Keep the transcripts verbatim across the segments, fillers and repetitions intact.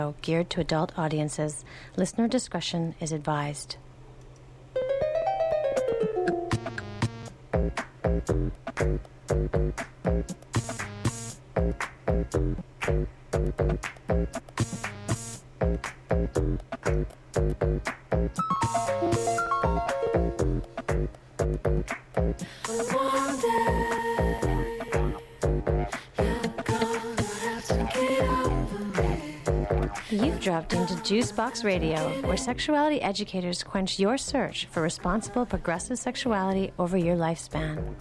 geared to adult audiences. Listener discretion is advised. You've dropped into Juicebox Radio, where sexuality educators quench your search for responsible, progressive sexuality over your lifespan.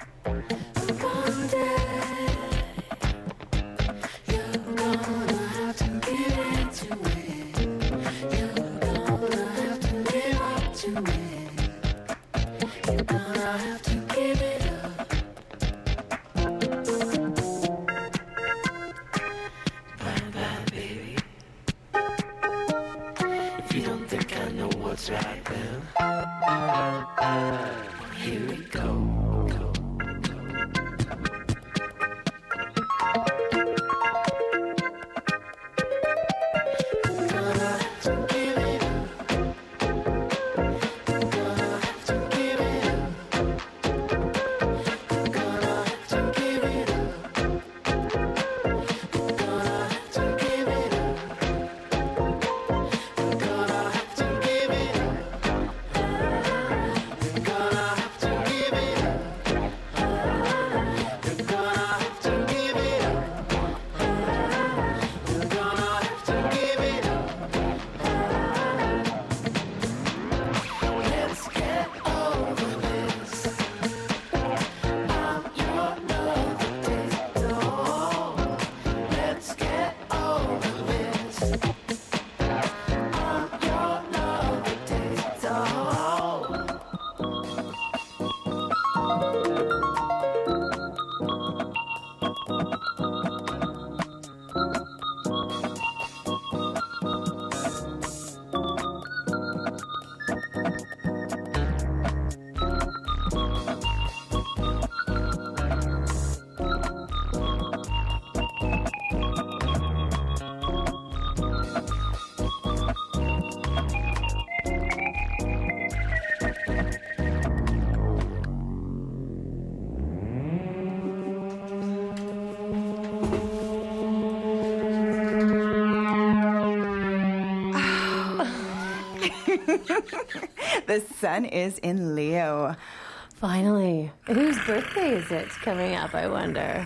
The sun is in Leo. Finally. Whose birthday is it coming up, I wonder?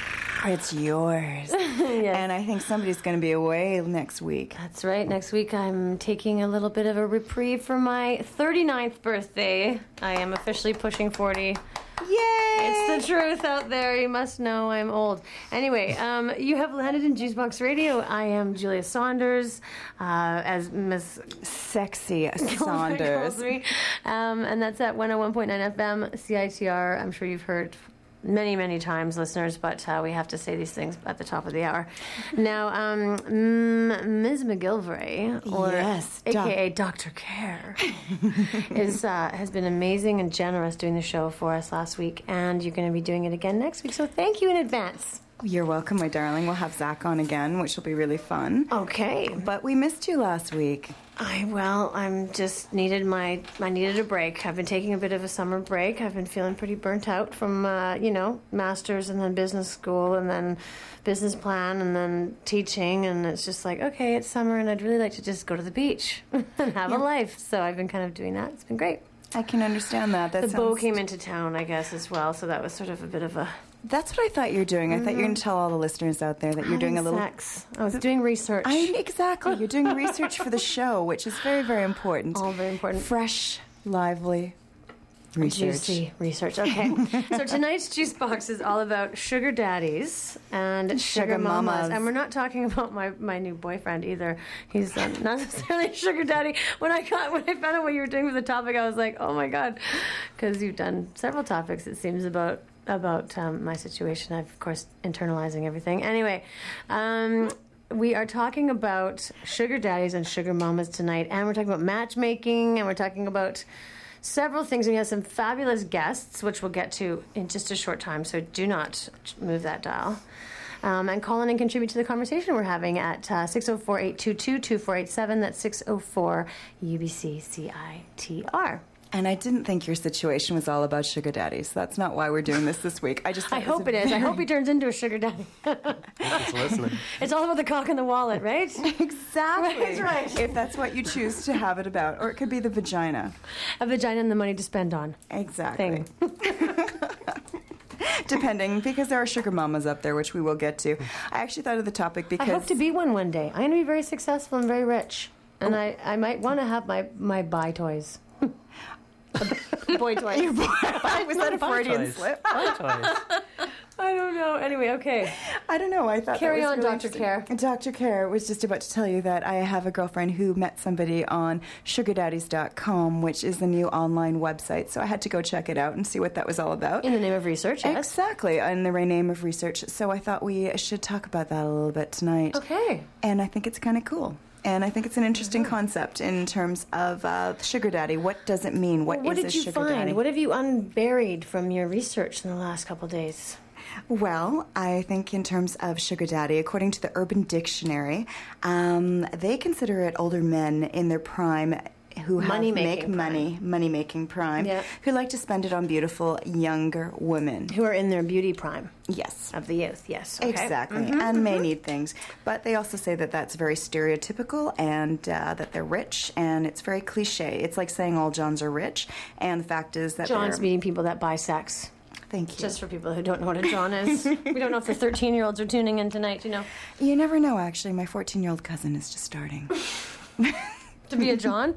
It's yours. Yes. And I think somebody's going to be away next week. That's right. Next week I'm taking a little bit of a reprieve for my thirty-ninth birthday. I am officially pushing forty. Yay! It's the truth out there. You must know I'm old. Anyway, um, you have landed in Juicebox Radio. I am Julia Saunders, uh, as Miss Sexy Saunders. me. Um, and that's at one oh one point nine F M, C I T R. I'm sure you've heard many, many times, listeners, but uh, we have to say these things at the top of the hour. Now, um, M- Miz McGilvray, or yes, A K A Doctor Care, is uh, has been amazing and generous doing the show for us last week, and you're going to be doing it again next week. So thank you in advance. You're welcome, my darling. We'll have Zach on again, which will be really fun. Okay, but we missed you last week. I well, I'm just needed my I needed a break. I've been taking a bit of a summer break. I've been feeling pretty burnt out from uh, you know masters and then business school and then business plan and then teaching, and it's just like, okay, it's summer and I'd really like to just go to the beach and have yeah. a life. So I've been kind of doing that. It's been great. I can understand that. that the sounds... beau came into town, I guess, as well. So that was sort of a bit of a. That's what I thought you were doing. I mm-hmm. thought you were going to tell all the listeners out there that you're doing a little sex. I was doing research. I, exactly. You're doing research for the show, which is very, very important. All very important. Fresh, lively research. Juicy research. Okay. So tonight's Juice Box is all about sugar daddies and sugar, sugar mamas. mamas. And we're not talking about my, my new boyfriend either. He's um, not necessarily a sugar daddy. When I got when I found out what you were doing for the topic, I was like, oh my God, because you've done several topics, it seems, about about um, my situation. I've, of course, internalizing everything. Anyway, um, we are talking about sugar daddies and sugar mamas tonight, and we're talking about matchmaking, and we're talking about several things. We have some fabulous guests, which we'll get to in just a short time, so do not move that dial. Um, and call in and contribute to the conversation we're having at uh, six oh four, eight two two, two four eight seven. That's six oh four U B C C I T R. And I didn't think your situation was all about sugar daddies. That's not why we're doing this this week. I just I hope it is. I hope he turns into a sugar daddy. It's listening. It's all about the cock in the wallet, right? Exactly. That's right. If that's what you choose to have it about. Or it could be the vagina. A vagina and the money to spend on. Exactly. Thing. Depending, because there are sugar mamas up there, which we will get to. I actually thought of the topic because... I hope to be one one day. I'm going to be very successful and very rich. And oh. I, I might want to have my, my buy toys. Boy toys. Your boy. Was that a Freudian toys. slip? Buy toys. I don't know. Anyway, okay. I don't know. I thought Carry that was on, really Doctor Care. Doctor Care was just about to tell you that I have a girlfriend who met somebody on sugar daddies dot com, which is the new online website. So I had to go check it out and see what that was all about. In the name of research, yes. Exactly, in the name of research. So I thought we should talk about that a little bit tonight. Okay. And I think it's kind of cool. And I think it's an interesting mm-hmm. concept in terms of uh, sugar daddy. What does it mean? What, well, what is did a you sugar find? daddy? What have you unburied from your research in the last couple of days? Well, I think in terms of sugar daddy, according to the Urban Dictionary, um, they consider it older men in their prime who have Money make making money, money making prime, yeah. who like to spend it on beautiful younger women. Who are in their beauty prime. Yes. Of the youth, yes. Okay. Exactly, mm-hmm, and mm-hmm. may need things. But they also say that that's very stereotypical and uh, that they're rich, and it's very cliche. It's like saying all Johns are rich, and the fact is that John's they're... meeting people that buy sex. Thank you. Just for people who don't know what a John is. We don't know if the thirteen-year-olds are tuning in tonight, you know. You never know, actually. My fourteen-year-old cousin is just starting. To be a John?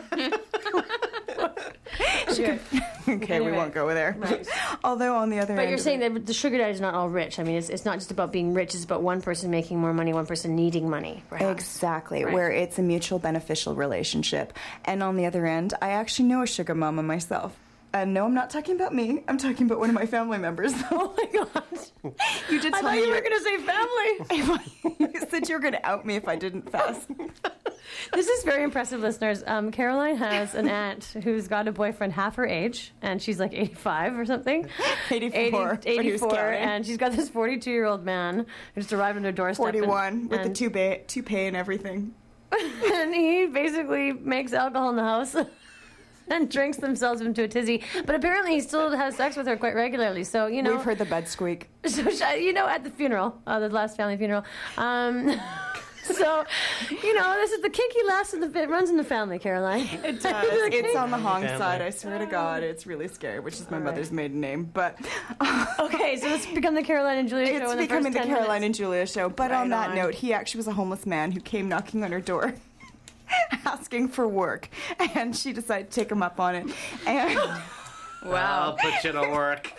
Sure. Okay, anyway, we won't go there. Right. Although on the other but end... you're saying it, that the sugar daddy is not all rich. I mean, it's, it's not just about being rich. It's about one person making more money, one person needing money. Perhaps. Exactly, right. Where it's a mutual beneficial relationship. And on the other end, I actually know a sugar mama myself. And no, I'm not talking about me. I'm talking about one of my family members. Oh my God. You did tell I thought me you were you- going to say family. You said you were going to out me if I didn't fast. This is very impressive, listeners. Um, Caroline has an aunt who's got a boyfriend half her age, and she's like eighty-five or something. eighty-four. eighty, eighty-four, and she's got this forty-two-year-old man who just arrived on her doorstep. forty-one, and, with and, the toupee, toupee and everything. And he basically makes alcohol in the house and drinks themselves into a tizzy. But apparently he still has sex with her quite regularly. So, you know. We've heard the bed squeak. So, you know, at the funeral, uh, the last family funeral. Um, so, you know, this is the kinky last of the, it runs in the family, Caroline. It does. It's on the Hong Family. side, I swear to God. It's really scary, which is my All right. mother's maiden name. But Okay, so it's become the Caroline and Julia show it's in the becoming first the ten Caroline minutes. and Julia show. But Right on that on. note, he actually was a homeless man who came knocking on her door. Asking for work, and she decided to take him up on it, and Wow. I'll put you to work.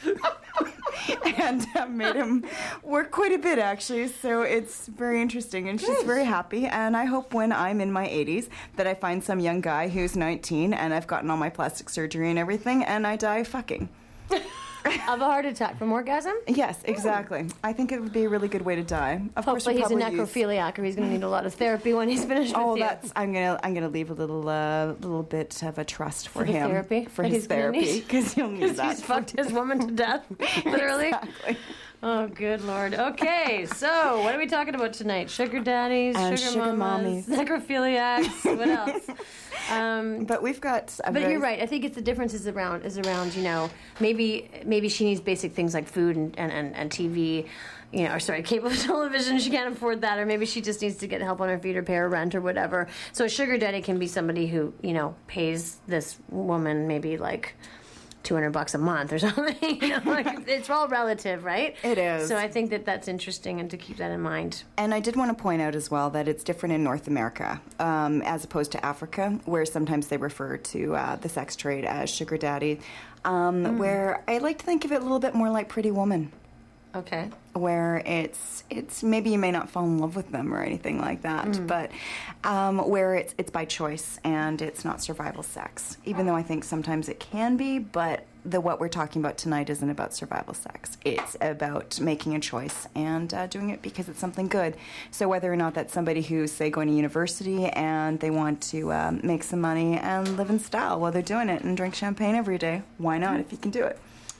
and uh, made him work quite a bit, actually. So it's very interesting, and she's Nice. very happy. And I hope when I'm in my eighties that I find some young guy who's nineteen, and I've gotten all my plastic surgery and everything, and I die fucking. Of a heart attack from orgasm? Yes, exactly. I think it would be a really good way to die. Of course, Hopefully we'd he's a probably use- necrophiliac, or he's going to need a lot of therapy when he's finished Oh, with you. that's. I'm gonna. I'm gonna leave a little, uh, little bit of a trust for, For the him therapy for that his he's gonna therapy need. because he'll need Because that. he's fucked his woman to death, literally. Exactly. Oh, good Lord. Okay, so what are we talking about tonight? Sugar daddies, And sugar, sugar mamas, mommies. necrophiliacs, what else? Um, But we've got. A but very, you're right. I think it's the difference is around is around you know maybe maybe she needs basic things like food and, and, and, and T V, you know, or sorry, cable television. She can't afford that, or maybe she just needs to get help on her feet or pay her rent or whatever. So a sugar daddy can be somebody who you know pays this woman maybe like two hundred bucks a month or something. You know, like it's all relative, right? It is. So I think that that's interesting, and to keep that in mind. And I did want to point out as well that it's different in North America um, as opposed to Africa, where sometimes they refer to uh, the sex trade as sugar daddy, um, Mm. where I like to think of it a little bit more like Pretty Woman. Okay. Where it's it's maybe you may not fall in love with them or anything like that, Mm. but um, where it's it's by choice and it's not survival sex. Even though I think sometimes it can be, but the what we're talking about tonight isn't about survival sex. It's about making a choice and uh, doing it because it's something good. So whether or not that's somebody who's say going to university and they want to um, make some money and live in style while they're doing it and drink champagne every day, why not if you can do it?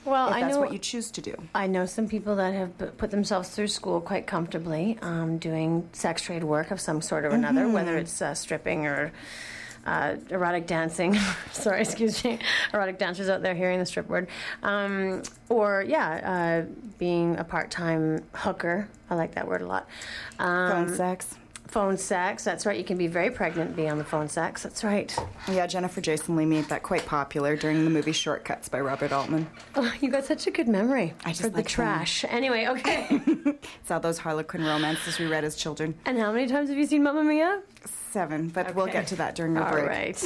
Well, if I that's know what you choose to do. I know some people that have p- put themselves through school quite comfortably, um, doing sex trade work of some sort or another, whether it's uh, stripping or uh, erotic dancing. Sorry, excuse me, erotic dancers out there hearing the strip word, um, or yeah, uh, being a part-time hooker. I like that word a lot. Um, Phone sex. Phone sex. That's right. You can be very pregnant and be on the phone sex. That's right. Yeah, Jennifer Jason Leigh made that quite popular during the movie Shortcuts by Robert Altman. Oh, you got such a good memory I just for the like trash. Anyway, okay. It's all those Harlequin romances we read as children. And how many times have you seen Mamma Mia? Seven, but we'll Okay. get to that during our All break. right.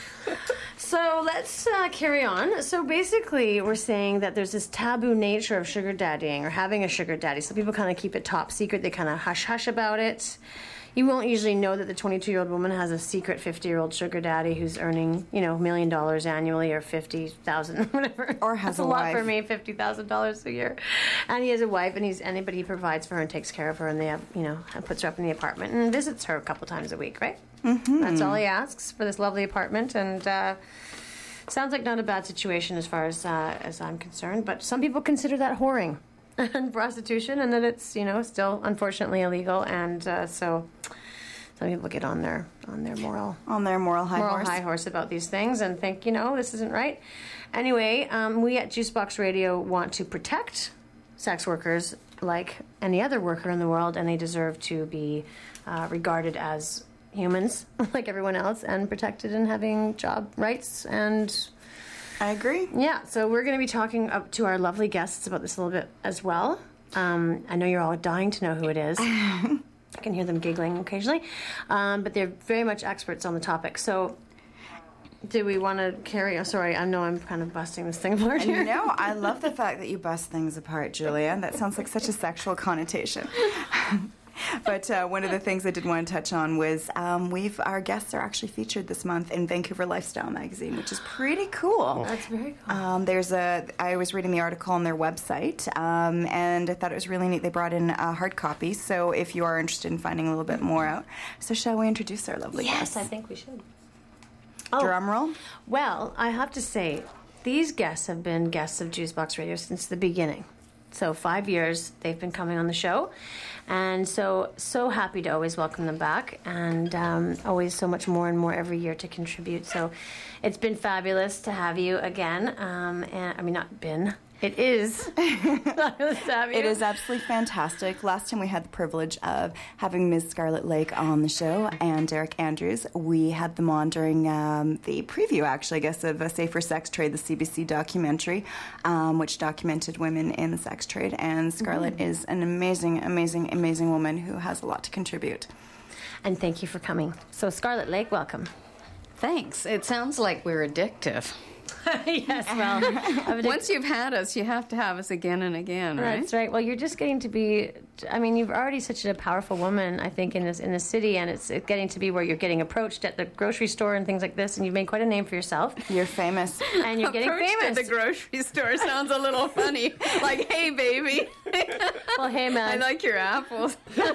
So let's uh, carry on. So basically, we're saying that there's this taboo nature of sugar daddying or having a sugar daddy. So people kind of keep it top secret. They kind of hush hush about it. You won't usually know that the twenty-two-year-old woman has a secret fifty-year-old sugar daddy who's earning, you know, a million dollars annually or fifty thousand, whatever. Or has That's a a lot wife. for me, fifty thousand dollars a year. And he has a wife, and he's anybody he provides for her and takes care of her, and they have, you know, and puts her up in the apartment and visits her a couple times a week, right? Mm-hmm. That's all he asks for this lovely apartment, and uh, sounds like not a bad situation as far as uh, as I'm concerned. But some people consider that whoring and prostitution, and that it's, you know, still unfortunately illegal, and uh, so. Some people get on their on their moral On their moral high moral horse. high horse about these things and think, you know, this isn't right. Anyway, um, we at Juicebox Radio want to protect sex workers like any other worker in the world, and they deserve to be uh, regarded as humans like everyone else and protected and having job rights. And I agree. yeah, so we're going to be talking up to our lovely guests about this a little bit as well. Um, I know you're all dying to know who it is. I can hear them giggling occasionally, um, but they're very much experts on the topic. So, do we want to carry? Oh, sorry, I know I'm kind of busting this thing apart here. No, I love the fact that you bust things apart, Julia. That sounds like such a sexual connotation. But uh, one of the things I did want to touch on was um, we've our guests are actually featured this month in Vancouver Lifestyle magazine, which is pretty cool. That's very cool. Um, there's a. I was reading the article on their website, um, and I thought it was really neat. They brought in a hard copy, so if you are interested in finding a little bit more out, so shall we introduce our lovely Yes, guests? I think we should. Oh, Drum roll. well, I have to say, these guests have been guests of Juicebox Radio since the beginning. So five years they've been coming on the show, and so so happy to always welcome them back, and um, always so much more and more every year to contribute. So it's been fabulous to have you again. Um, and I mean, not been. It is fabulous to have you. It is absolutely fantastic. Last time we had the privilege of having Miz Scarlett Lake on the show and Derek Andrews. We had them on during um, the preview, actually, I guess, of A Safer Sex Trade, the C B C documentary, um, which documented women in the sex trade. And Scarlett mm-hmm. is an amazing, amazing, amazing woman who has a lot to contribute. And thank you for coming. So Scarlett Lake, welcome. Thanks. It sounds like we're addictive. Yes, well, Once you've had us, you have to have us again and again, right? That's right. Well, you're just getting to be. I mean, you're already such a powerful woman, I think, in this in the city, and it's getting to be where you're getting approached at the grocery store and things like this, and you've made quite a name for yourself. You're famous. And you're getting Approached famous. at the grocery store sounds a little funny. Like, hey, baby. Well, hey, I man. like your apples.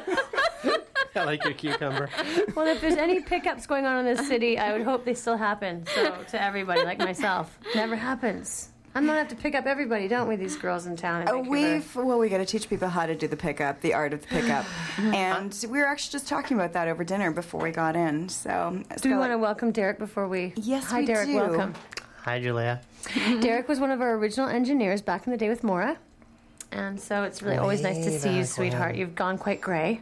I like your cucumber. Well, if there's any pickups going on in this city, I would hope they still happen. So to everybody, like myself, never happens. I'm gonna have to pick up everybody, don't we? These girls in town. In Uh, Vancouver. we've well, we got to teach people how to do the pickup, the art of the pickup, and we were actually just talking about that over dinner before we got in. So, Do we want to welcome Derek before we? Yes, Hi, we Derek. do. Welcome. Hi, Julia. Derek was one of our original engineers back in the day with Maura, and so it's really always nice to Way see you, back sweetheart. when. You've gone quite gray.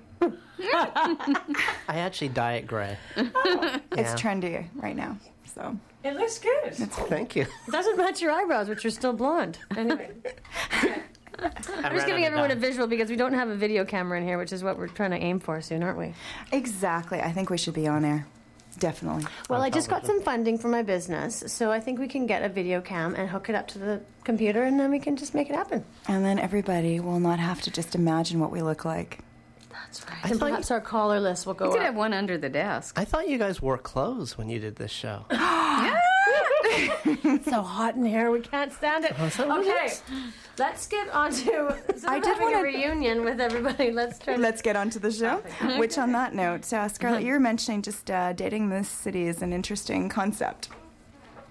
I actually dye it gray. It's Yeah. trendy right now. So It looks good. Thank you. It doesn't match your eyebrows, which are still blonde. Anyway, I'm just giving everyone a visual because we don't have a video camera in here, which is what we're trying to aim for soon, aren't we? exactly, I think we should be on air. Definitely. Well, On I just got television. some funding for my business, so I think we can get a video cam and hook it up to the computer, and then we can just make it happen. And then everybody will not have to just imagine what we look like. That's right. I And thought perhaps our caller list will go You could up. have one under the desk. I thought you guys wore clothes when you did this show. It's so hot in here, we can't stand it. so what Okay, is let's get on to. So I I did did having a wanna- reunion with everybody. Let's try. Let's get on to the show. Which, on that note, uh, Scarlett, you were mentioning just uh, dating this city is an interesting concept.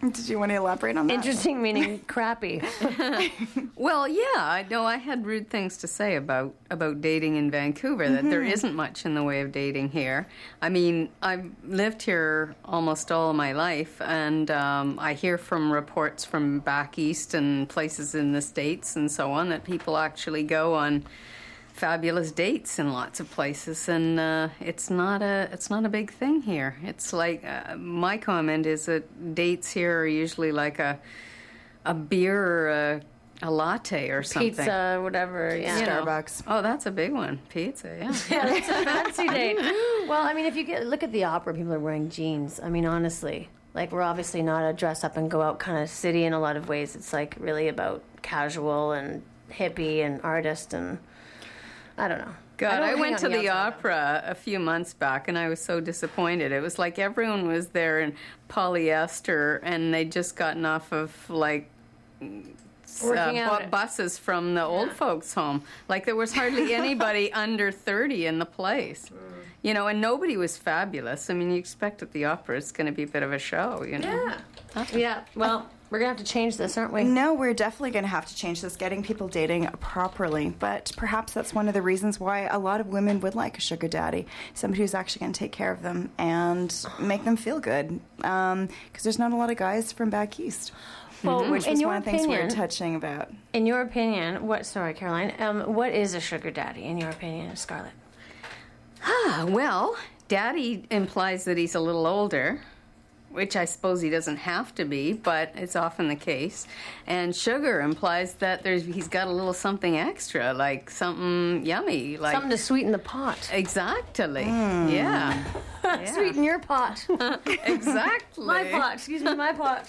Did you want to elaborate on that? Interesting meaning crappy. Well, yeah, I know I had rude things to say about, about dating in Vancouver, that there isn't much in the way of dating here. I mean, I've lived here almost all of my life, and um, I hear from reports from back east and places in the States and so on that people actually go on fabulous dates in lots of places, and uh, it's not a it's not a big thing here. It's like uh, my comment is that dates here are usually like a a beer or a, a latte or something. Pizza, whatever. Yeah. You know. Starbucks. Oh, that's a big one. Pizza, yeah. Yeah, that's a fancy date. Well, I mean, if you get look at the opera, people are wearing jeans. I mean, honestly, like we're obviously not a dress up and go out kind of city in a lot of ways. It's like really about casual and hippie and artist and. I don't know. God, don't I, hang went on to the the outside. opera a few months back, and I was so disappointed. It was like everyone was there in polyester, and they'd just gotten off of like s- Working uh, out. bu- buses from the old folks' home. Like there was hardly anybody under thirty in the place. Mm. You know, and nobody was fabulous. I mean, you expect at the opera it's going to be a bit of a show, you know. Yeah. Yeah. Well, we're gonna have to change this, aren't we? No, we're definitely going to have to change this, getting people dating properly. But perhaps that's one of the reasons why a lot of women would like a sugar daddy, somebody who's actually going to take care of them and make them feel good. Because there's not a lot of guys from back east. Well, Which in was your one of the things we were opinion, touching about. in your opinion, what? Sorry, Caroline. Um, what is a sugar daddy in your opinion, Scarlett? Ah, well, Daddy implies that he's a little older, which I suppose he doesn't have to be, but it's often the case. And Sugar implies that there's he's got a little something extra, like something yummy, like Something to sweeten the pot. exactly, yeah, yeah. Sweeten your pot. exactly. My pot. Excuse me, my pot.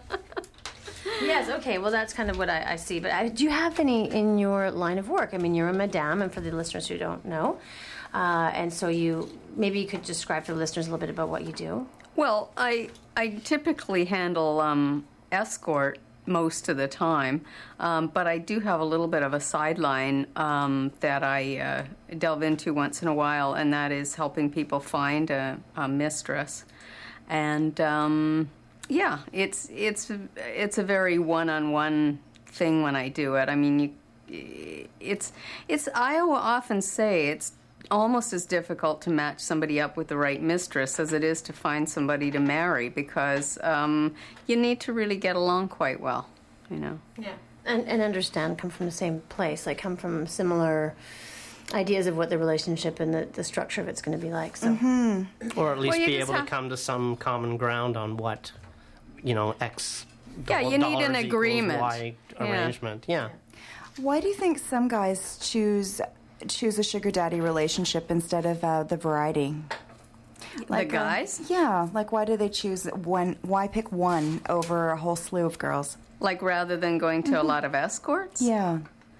Yes, okay, well, that's kind of what I, I see. But I, do you have any in your line of work? I mean, you're a madame, and for the listeners who don't know, uh, and so you, maybe you could describe for the listeners a little bit about what you do. Well, I I typically handle um, escort most of the time, um, but I do have a little bit of a sideline um, that I uh, delve into once in a while, and that is helping people find a, a mistress. And um, yeah, it's it's it's a very one-on-one thing when I do it. I mean, you, it's it's I often say it's almost as difficult to match somebody up with the right mistress as it is to find somebody to marry, because um, you need to really get along quite well, you know. Yeah. And, and understand, come from the same place, like come from similar ideas of what the relationship and the, the structure of it's going to be like. So, Or at least Well, you be just able have- to come to some common ground on what, you know, X Yeah, doll- you need an dollars equals agreement. Y Yeah. arrangement. Yeah. Why do you think some guys choose choose a sugar daddy relationship instead of uh, the variety? The uh, guys? yeah, like why do they choose one? Why pick one over a whole slew of girls? Like rather than going to a lot of escorts? Yeah.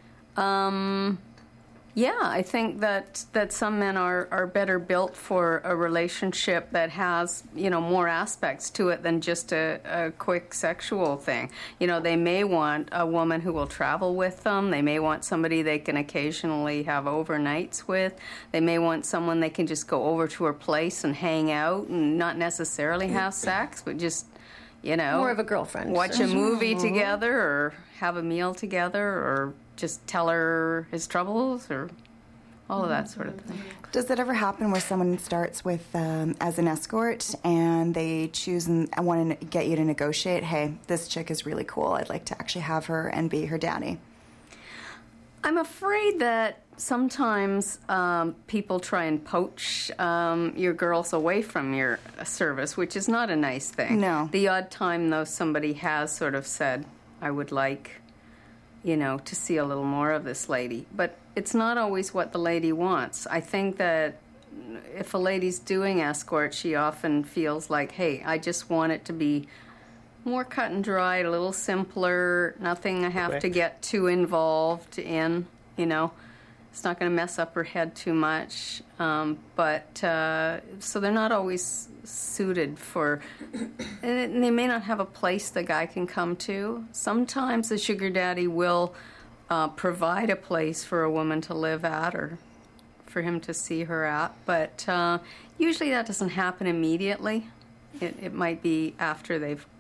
Um, yeah, I think that that some men are, are better built for a relationship that has, you know, more aspects to it than just a, a quick sexual thing. You know, they may want a woman who will travel with them. They may want somebody they can occasionally have overnights with. They may want someone they can just go over to her place and hang out and not necessarily have sex, but just, you know, more of a girlfriend. watch so. a movie together or have a meal together or just tell her his troubles or all of that sort of thing. Does it ever happen where someone starts with um, as an escort and they choose and want to get you to negotiate? Hey, this chick is really cool. I'd like to actually have her and be her daddy. I'm afraid that sometimes um, people try and poach um, your girls away from your service, which is not a nice thing. No. The odd time, though, somebody has sort of said, I would like, you know, to see a little more of this lady. But it's not always what the lady wants. I think that if a lady's doing escort, she often feels like, hey, I just want it to be more cut and dried, a little simpler, nothing I have to Quick. get too involved in, you know. It's not going to mess up her head too much. Um, but, uh, so they're not always suited for, and they may not have a place the guy can come to. Sometimes the sugar daddy will uh, provide a place for a woman to live at or for him to see her at, but uh, usually that doesn't happen immediately. It, it might be after they've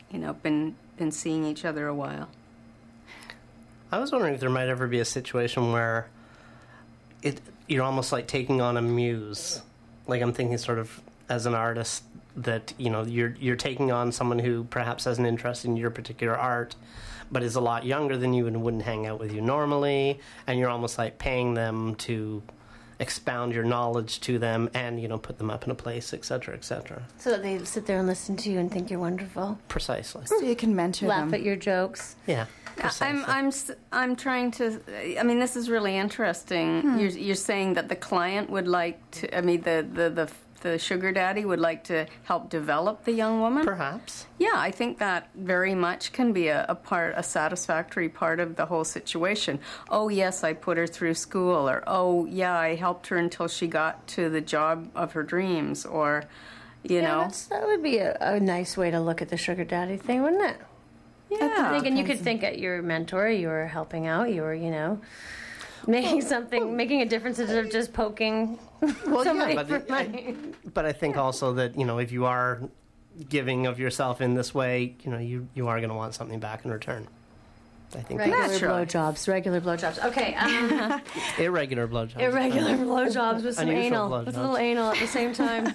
you know, been been seeing each other a while. I was wondering if there might ever be a situation where it you're almost like taking on a muse. Like I'm thinking sort of as an artist that, you know, you're you're taking on someone who perhaps has an interest in your particular art, but is a lot younger than you and wouldn't hang out with you normally, and you're almost like paying them to expound your knowledge to them and, you know, put them up in a place, et cetera, et cetera. So that they sit there and listen to you and think you're wonderful. Precisely. So you can mentor Laugh them. at your jokes. Yeah. Precisely. I'm I'm s- I'm trying to. I mean, this is really interesting. Hmm. You're you're saying that the client would like to. I mean, the the the. The sugar daddy would like to help develop the young woman? Perhaps. Yeah, I think that very much can be a, a part, a satisfactory part of the whole situation. Oh, yes, I put her through school, or oh, yeah, I helped her until she got to the job of her dreams, or, you Yeah, know. that's, that would be a, a nice way to look at the sugar daddy thing, wouldn't it? Yeah. Thinking you could think at your mentor, you were helping out, you were, you know, making something, making a difference instead of just poking Well, somebody yeah, but, for it- money. I, but I think also that, you know, if you are giving of yourself in this way, you know, you, you are going to want something back in return. I think Regular Naturally. blowjobs, regular blowjobs. Okay, um, that's irregular blowjobs. irregular blowjobs with some Unusual anal, blowjobs. with a little anal at the same time.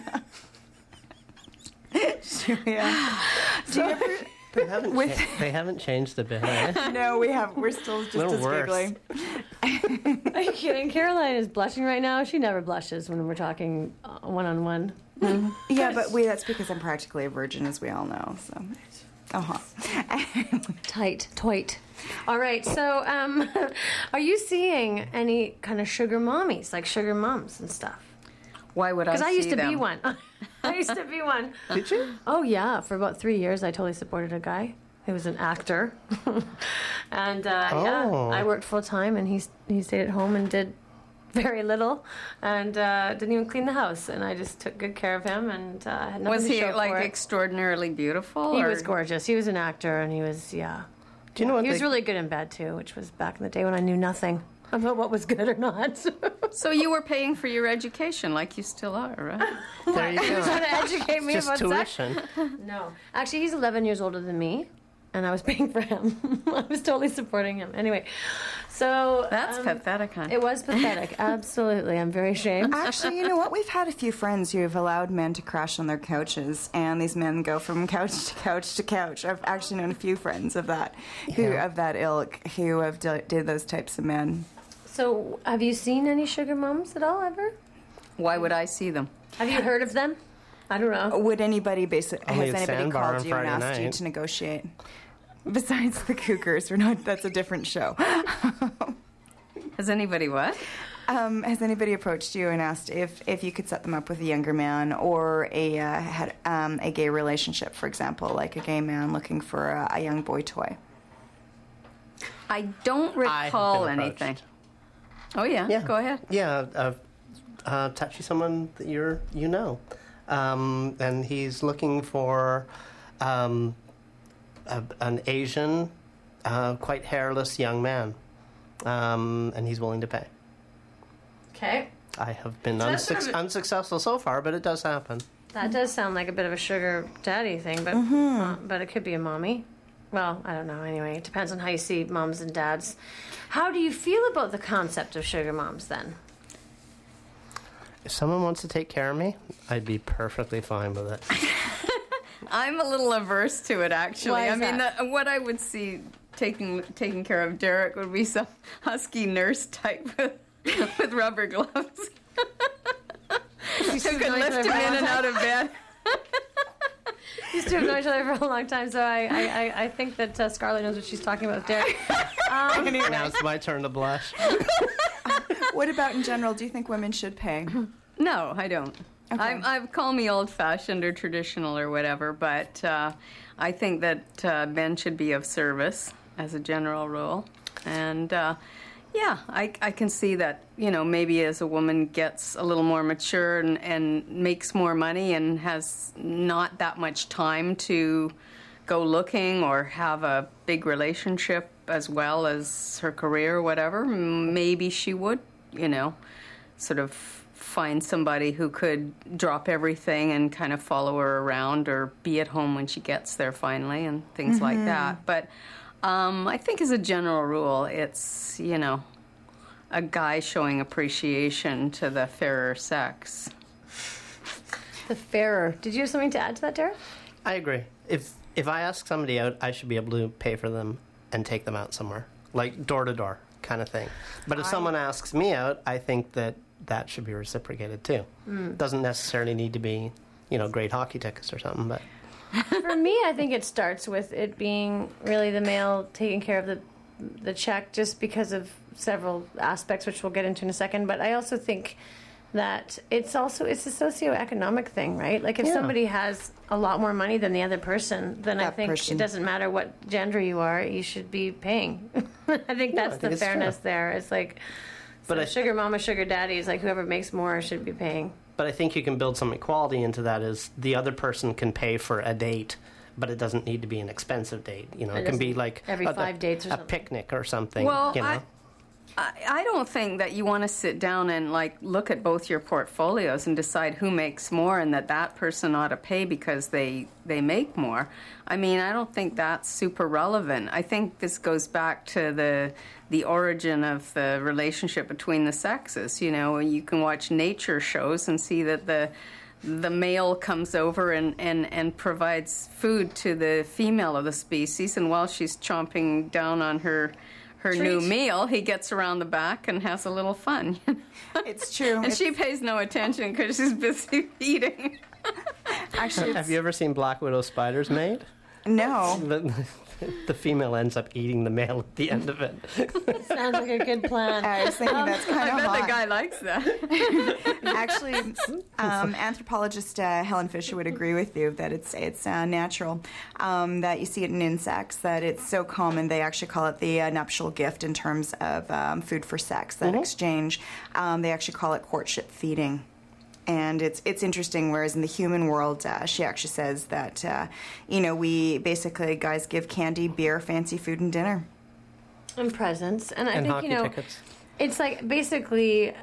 Yeah. Do you ever? They haven't, With- cha- they haven't changed a bit, eh? No, we have. We're still just Little as worse. giggly. Are you kidding? Caroline is blushing right now. She never blushes when we're talking one on one. Yeah, but we. That's because I'm practically a virgin, as we all know. So. Uh huh. Tight, tight. All right. So, um, are you seeing any kind of sugar mommies, like sugar moms and stuff? Why would I Because I, see used to them? be one. I used to be one. Did you? Oh yeah, for about three years, I totally supported a guy. He was an actor, and uh, yeah, Oh. I worked full time, and he he stayed at home and did very little, and uh, didn't even clean the house. And I just took good care of him, and uh, had nothing Was to he show like for it. extraordinarily beautiful? He or- was gorgeous. He was an actor, and he was yeah. Do you know what He was they- really good in bed too, which was back in the day when I knew nothing about what was good or not. So you were paying for your education, like you still are, right? There you go. Trying to educate me Just about sex. tuition. No, actually, he's eleven years older than me, and I was paying for him. I was totally supporting him. Anyway, so That's um, pathetic, huh? It was pathetic. Absolutely, I'm very ashamed. Actually, you know what? We've had a few friends who have allowed men to crash on their couches, and these men go from couch to couch to couch. I've actually known a few friends of that, who Yeah. of that ilk, who have d- did those types of men. So, have you seen any sugar moms at all ever? Why would I see them? Have you heard of them? I don't know. Would anybody basically Only has at anybody Sandbar on called you and Friday asked you night. to negotiate? Besides the Cougars, we're not. That's a different show. Has anybody what? Um, has anybody approached you and asked if, if you could set them up with a younger man or a uh, had, um, a gay relationship, for example, like a gay man looking for a, a young boy toy? I don't I have recall been approached. anything. Oh yeah, Yeah. go ahead. Yeah, uh, uh, touchy someone that you're you know, um, and he's looking for um, a, an Asian, uh, quite hairless young man, um, and he's willing to pay. Okay, I have been that's unsuc- sort of- unsuccessful so far, but it does happen. that does sound like a bit of a sugar daddy thing, but uh, but it could be a mommy. Well, I don't know. Anyway, it depends on how you see moms and dads. How do you feel about the concept of sugar moms then? If someone wants to take care of me, I'd be perfectly fine with it. I'm a little averse to it, actually. Why is I mean, that? the, what I would see taking taking care of Derek would be some husky nurse type with, with rubber gloves who could lift him in and out of bed. These two have known each other for a long time, so I I, I, I think that uh, Scarlett knows what she's talking about with Derek. Um, Now it's my turn to blush. What about in general? Do you think women should pay? No, I don't. Okay. I'm, I've call me old-fashioned or traditional or whatever, but uh, I think that uh, men should be of service as a general rule. And uh, yeah, I, I can see that, you know, maybe as a woman gets a little more mature and, and makes more money and has not that much time to go looking or have a big relationship as well as her career or whatever, maybe she would, you know, sort of find somebody who could drop everything and kind of follow her around or be at home when she gets there finally and things mm-hmm. like that. But um, I think as a general rule, it's, you know, a guy showing appreciation to the fairer sex. The fairer. Did you have something to add to that, Tara? I agree. If if I ask somebody out, I should be able to pay for them and take them out somewhere, like door to door kind of thing. But if I... someone asks me out, I think that that should be reciprocated too. Mm. Doesn't necessarily need to be, you know, great hockey tickets or something, but for me, I think it starts with it being really the male taking care of the the check, just because of several aspects, which we'll get into in a second. But I also think that it's also it's a socioeconomic thing, right? Like if yeah. somebody has a lot more money than the other person, then that I think person. It doesn't matter what gender you are, you should be paying. I think that's yeah, I think the fairness true. There. It's like, but so I, sugar mama, sugar daddy is like whoever makes more should be paying. But I think you can build some equality into that. Is the other person can pay for a date, but it doesn't need to be an expensive date. You know, it, it can be like every a, five a, dates or a something. picnic or something. Well, you know? I, I, I don't think that you want to sit down and like look at both your portfolios and decide who makes more and that that person ought to pay because they they make more. I mean, I don't think that's super relevant. I think this goes back to the the origin of the relationship between the sexes. You know, you can watch nature shows and see that the the male comes over and, and, and provides food to the female of the species, and while she's chomping down on her her Treat. new meal, he gets around the back and has a little fun. It's true. And it's... she pays no attention because she's busy eating. Actually, have you ever seen Black Widow Spiders Made? No. The, the female ends up eating the male at the end of it. Sounds like a good plan. I was thinking um, that's kind of I bet hot. the guy likes that. Actually, um, anthropologist uh, Helen Fisher would agree with you that it's it's uh, natural, um, that you see it in insects, that it's so common. They actually call it the uh, nuptial gift in terms of um, food for sex, that mm-hmm. exchange. Um, they actually call it courtship feeding. And it's it's interesting, whereas in the human world, uh, she actually says that, uh, you know, we basically, guys give candy, beer, fancy food, and dinner. And presents. And I and think, hockey you know, tickets. It's like basically...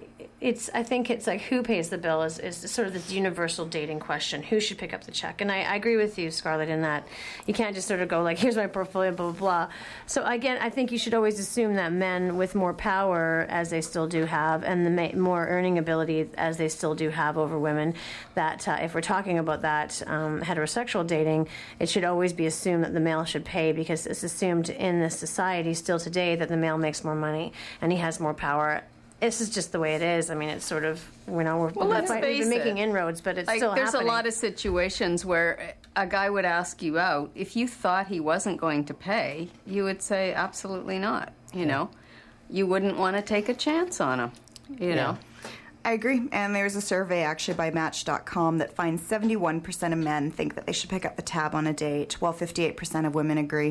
It's. I think it's like who pays the bill is, is sort of this universal dating question. Who should pick up the check? And I, I agree with you, Scarlett, in that you can't just sort of go like, here's my portfolio, blah, blah, blah. So again, I think you should always assume that men with more power, as they still do have, and the ma- more earning ability, as they still do have over women, that uh, if we're talking about that um, heterosexual dating, it should always be assumed that the male should pay, because it's assumed in this society still today that the male makes more money and he has more power. This is just the way it is. I mean, it's sort of, you know, we're, well, let's we've face been making it. inroads, but it's like, still there's happening. a lot of situations where a guy would ask you out. If you thought he wasn't going to pay, you would say absolutely not. You yeah. know, you wouldn't want to take a chance on him. You yeah. know. I agree. And there's a survey actually by Match dot com that finds seventy-one percent of men think that they should pick up the tab on a date, while fifty-eight percent of women agree.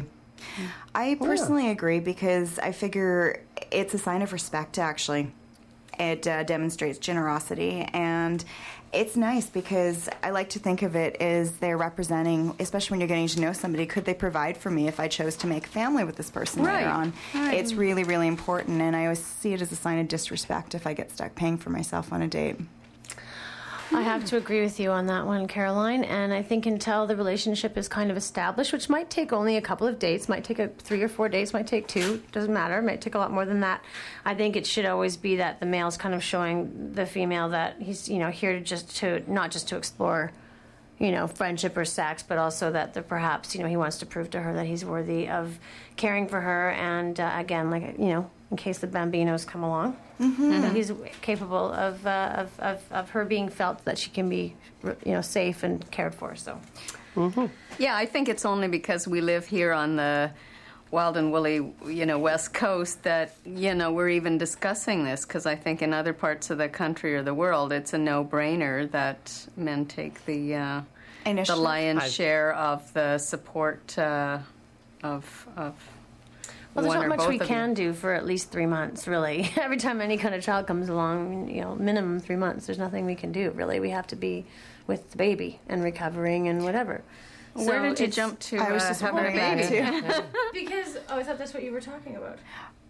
I personally yeah. agree, because I figure it's a sign of respect, actually. It uh, demonstrates generosity, and it's nice because I like to think of it as they're representing, especially when you're getting to know somebody, could they provide for me if I chose to make a family with this person right. later on? Right. It's really, really important, and I always see it as a sign of disrespect if I get stuck paying for myself on a date. I have to agree with you on that one, Caroline. And I think until the relationship is kind of established, which might take only a couple of dates, might take a three or four dates, might take two, doesn't matter, might take a lot more than that. I think it should always be that the male's kind of showing the female that he's, you know, here just to, not just to explore, you know, friendship or sex, but also that the, perhaps, you know, he wants to prove to her that he's worthy of caring for her. And uh, again, like, you know, in case the Bambinos come along, mm-hmm. that he's capable of, uh, of, of of her being felt that she can be, you know, safe and cared for. So, mm-hmm. yeah, I think it's only because we live here on the wild and woolly, you know, West Coast that, you know, we're even discussing this, because I think in other parts of the country or the world, it's a no-brainer that men take the uh, the lion's I've... share of the support uh, of of. Well, there's One not or much we both of can you. do for at least three months, really. Every time any kind of child comes along, you know, minimum three months, there's nothing we can do, really. We have to be with the baby and recovering and whatever. Where So did you it's- jump to I was uh, just having a wondering that baby? too. Because, oh, I thought that's what you were talking about.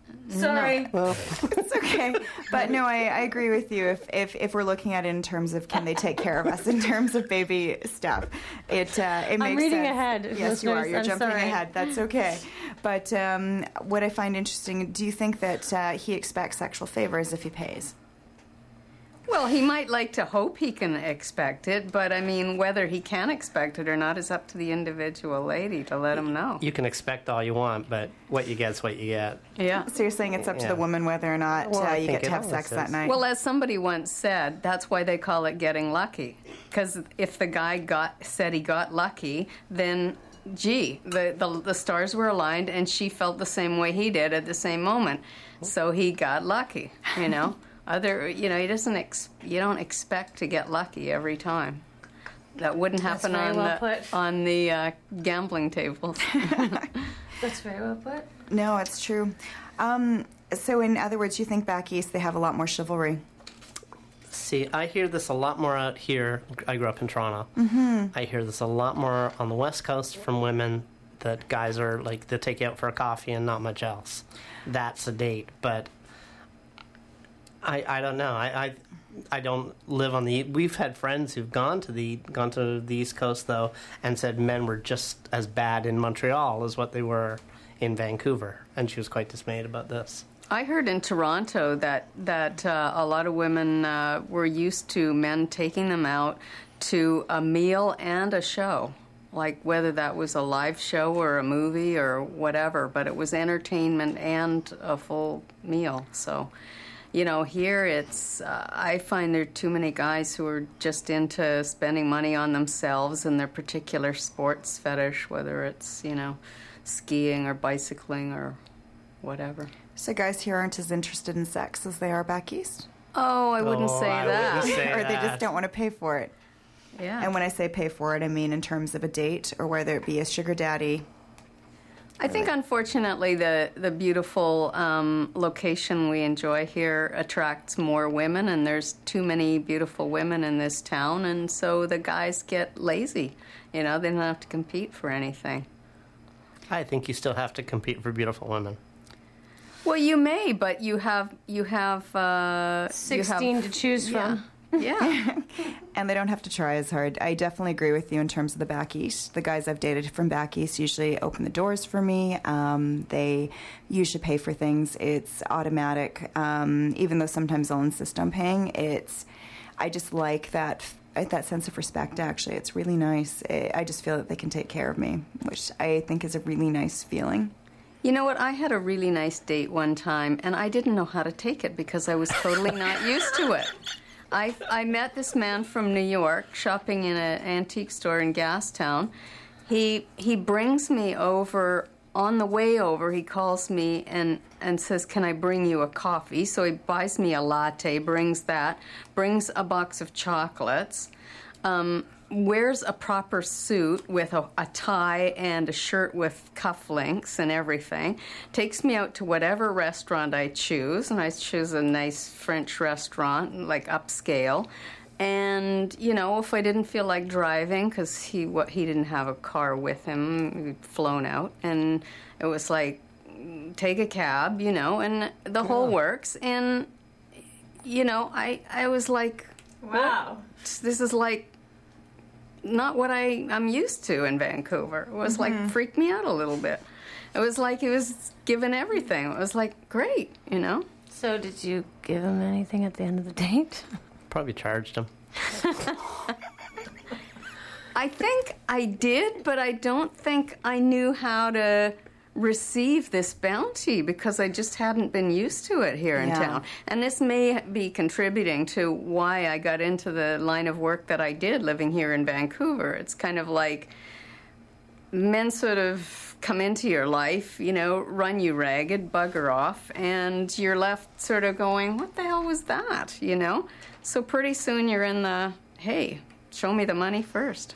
Sorry. It's okay. But no, I, I agree with you. If, if if we're looking at it in terms of can they take care of us in terms of baby stuff, it uh, it makes I'm reading sense. ahead. Yes, you are. listeners. You're I'm jumping sorry. ahead. That's okay. But um, what I find interesting, do you think that uh, he expects sexual favors if he pays? Well, he might like to hope he can expect it, but I mean, whether he can expect it or not is up to the individual lady to let him know. You can expect all you want, but what you get's what you get. Yeah. So you're saying it's up to Yeah. the woman whether or not Well, uh, I you think get to it have always sex that is. night? Well, as somebody once said, that's why they call it getting lucky. Because if the guy got said he got lucky, then gee, the, the the stars were aligned, and she felt the same way he did at the same moment. So he got lucky. You know, other you know he doesn't ex, you don't expect to get lucky every time. That wouldn't That's happen very on well the put. on the uh, gambling tables. That's very well put. No, it's true. Um, so in other words, you think back east they have a lot more chivalry? See, I hear this a lot more out here. I grew up in Toronto. Mm-hmm. I hear this a lot more on the West Coast from women that guys are like, they take you out for a coffee and not much else. That's a date. But I I don't know. I, I I don't live on the. We've had friends who've gone to the gone to the East Coast though, and said men were just as bad in Montreal as what they were in Vancouver, and she was quite dismayed about this. I heard in Toronto that that uh, a lot of women uh, were used to men taking them out to a meal and a show, like whether that was a live show or a movie or whatever, but it was entertainment and a full meal. So, you know, here it's, uh, I find there are too many guys who are just into spending money on themselves and their particular sports fetish, whether it's, you know, skiing or bicycling or whatever. So guys here aren't as interested in sex as they are back east? Oh, I wouldn't Oh, say I that. wouldn't say Or they that. just don't want to pay for it? Yeah. And when I say pay for it, I mean in terms of a date or whether it be a sugar daddy. I think, unfortunately, the the beautiful um, location we enjoy here attracts more women, and there's too many beautiful women in this town, and so the guys get lazy. You know, they don't have to compete for anything. I think you still have to compete for beautiful women. Well, you may, but you have you have uh, Sixteen you to have, choose yeah. from. Yeah. And they don't have to try as hard. I definitely agree with you in terms of the back east. The guys I've dated from back east usually open the doors for me. Um, they usually pay for things. It's automatic. Um, even though sometimes they'll insist on paying, it's. I just like that that sense of respect. Actually, it's really nice. I just feel that they can take care of me, which I think is a really nice feeling. You know what? I had a really nice date one time, and I didn't know how to take it because I was totally not used to it. I, I met this man from New York shopping in an antique store in Gastown. He he brings me over. On the way over, he calls me and, and says, "Can I bring you a coffee?" So he buys me a latte, brings that, brings a box of chocolates, um, wears a proper suit with a, a tie and a shirt with cufflinks and everything, takes me out to whatever restaurant I choose, and I choose a nice French restaurant, like upscale. And, you know, if I didn't feel like driving, because he, what, he didn't have a car with him, he'd flown out, and it was like, take a cab, you know, and the whole works. And, you know, I, I was like, Wow. what? This is like not what I, I'm used to in Vancouver. It was like, freaked me out a little bit. It was like he was given everything. It was like, great, you know. So did you give him anything at the end of the date? Probably charged him. I think I did, but I don't think I knew how to receive this bounty because I just hadn't been used to it here in Yeah. town. And this may be contributing to why I got into the line of work that I did living here in Vancouver. It's kind of like men sort of come into your life, you know, run you ragged, bugger off, and you're left sort of going, what the hell was that, you know? So pretty soon you're in the, hey, show me the money first.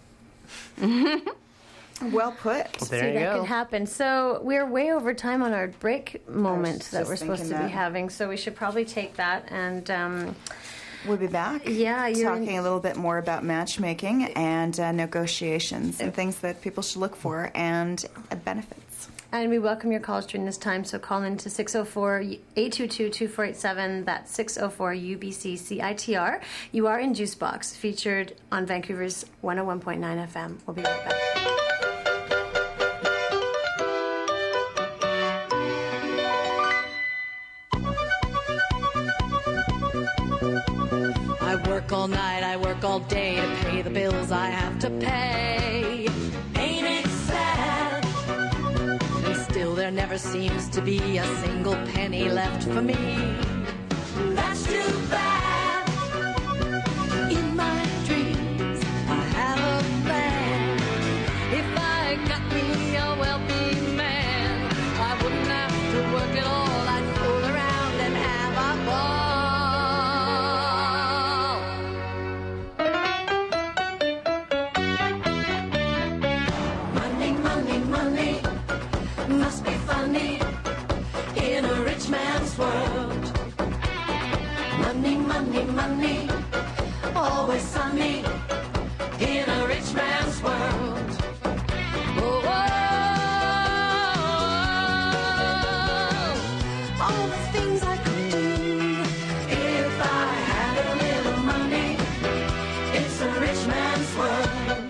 Well put. There See, you that go. could happen. So we're way over time on our break moment that just we're supposed to thinking be that. having. So we should probably take that and um, We'll be back. Yeah, you're talking in- a little bit more about matchmaking and uh, negotiations and things that people should look for and uh, benefits. And we welcome your calls during this time, so call in to six oh four, eight two two, two four eight seven. That's six oh four U B C C I T R. You are in Juicebox, featured on Vancouver's one oh one point nine F M. We'll be right back. I work all night, I work all day to pay the bills I have to pay. Ain't it sad? And still there never seems to be a single penny left for me. That's too bad. In my dreams, I have a plan. If I got me a wealthy man, I wouldn't have to work at all. I'd fool around and have a ball. Must be funny in a rich man's world. Money, money, money, always sunny in a rich man's world. Oh, oh, all the things I could do if I had a little money. It's a rich man's world.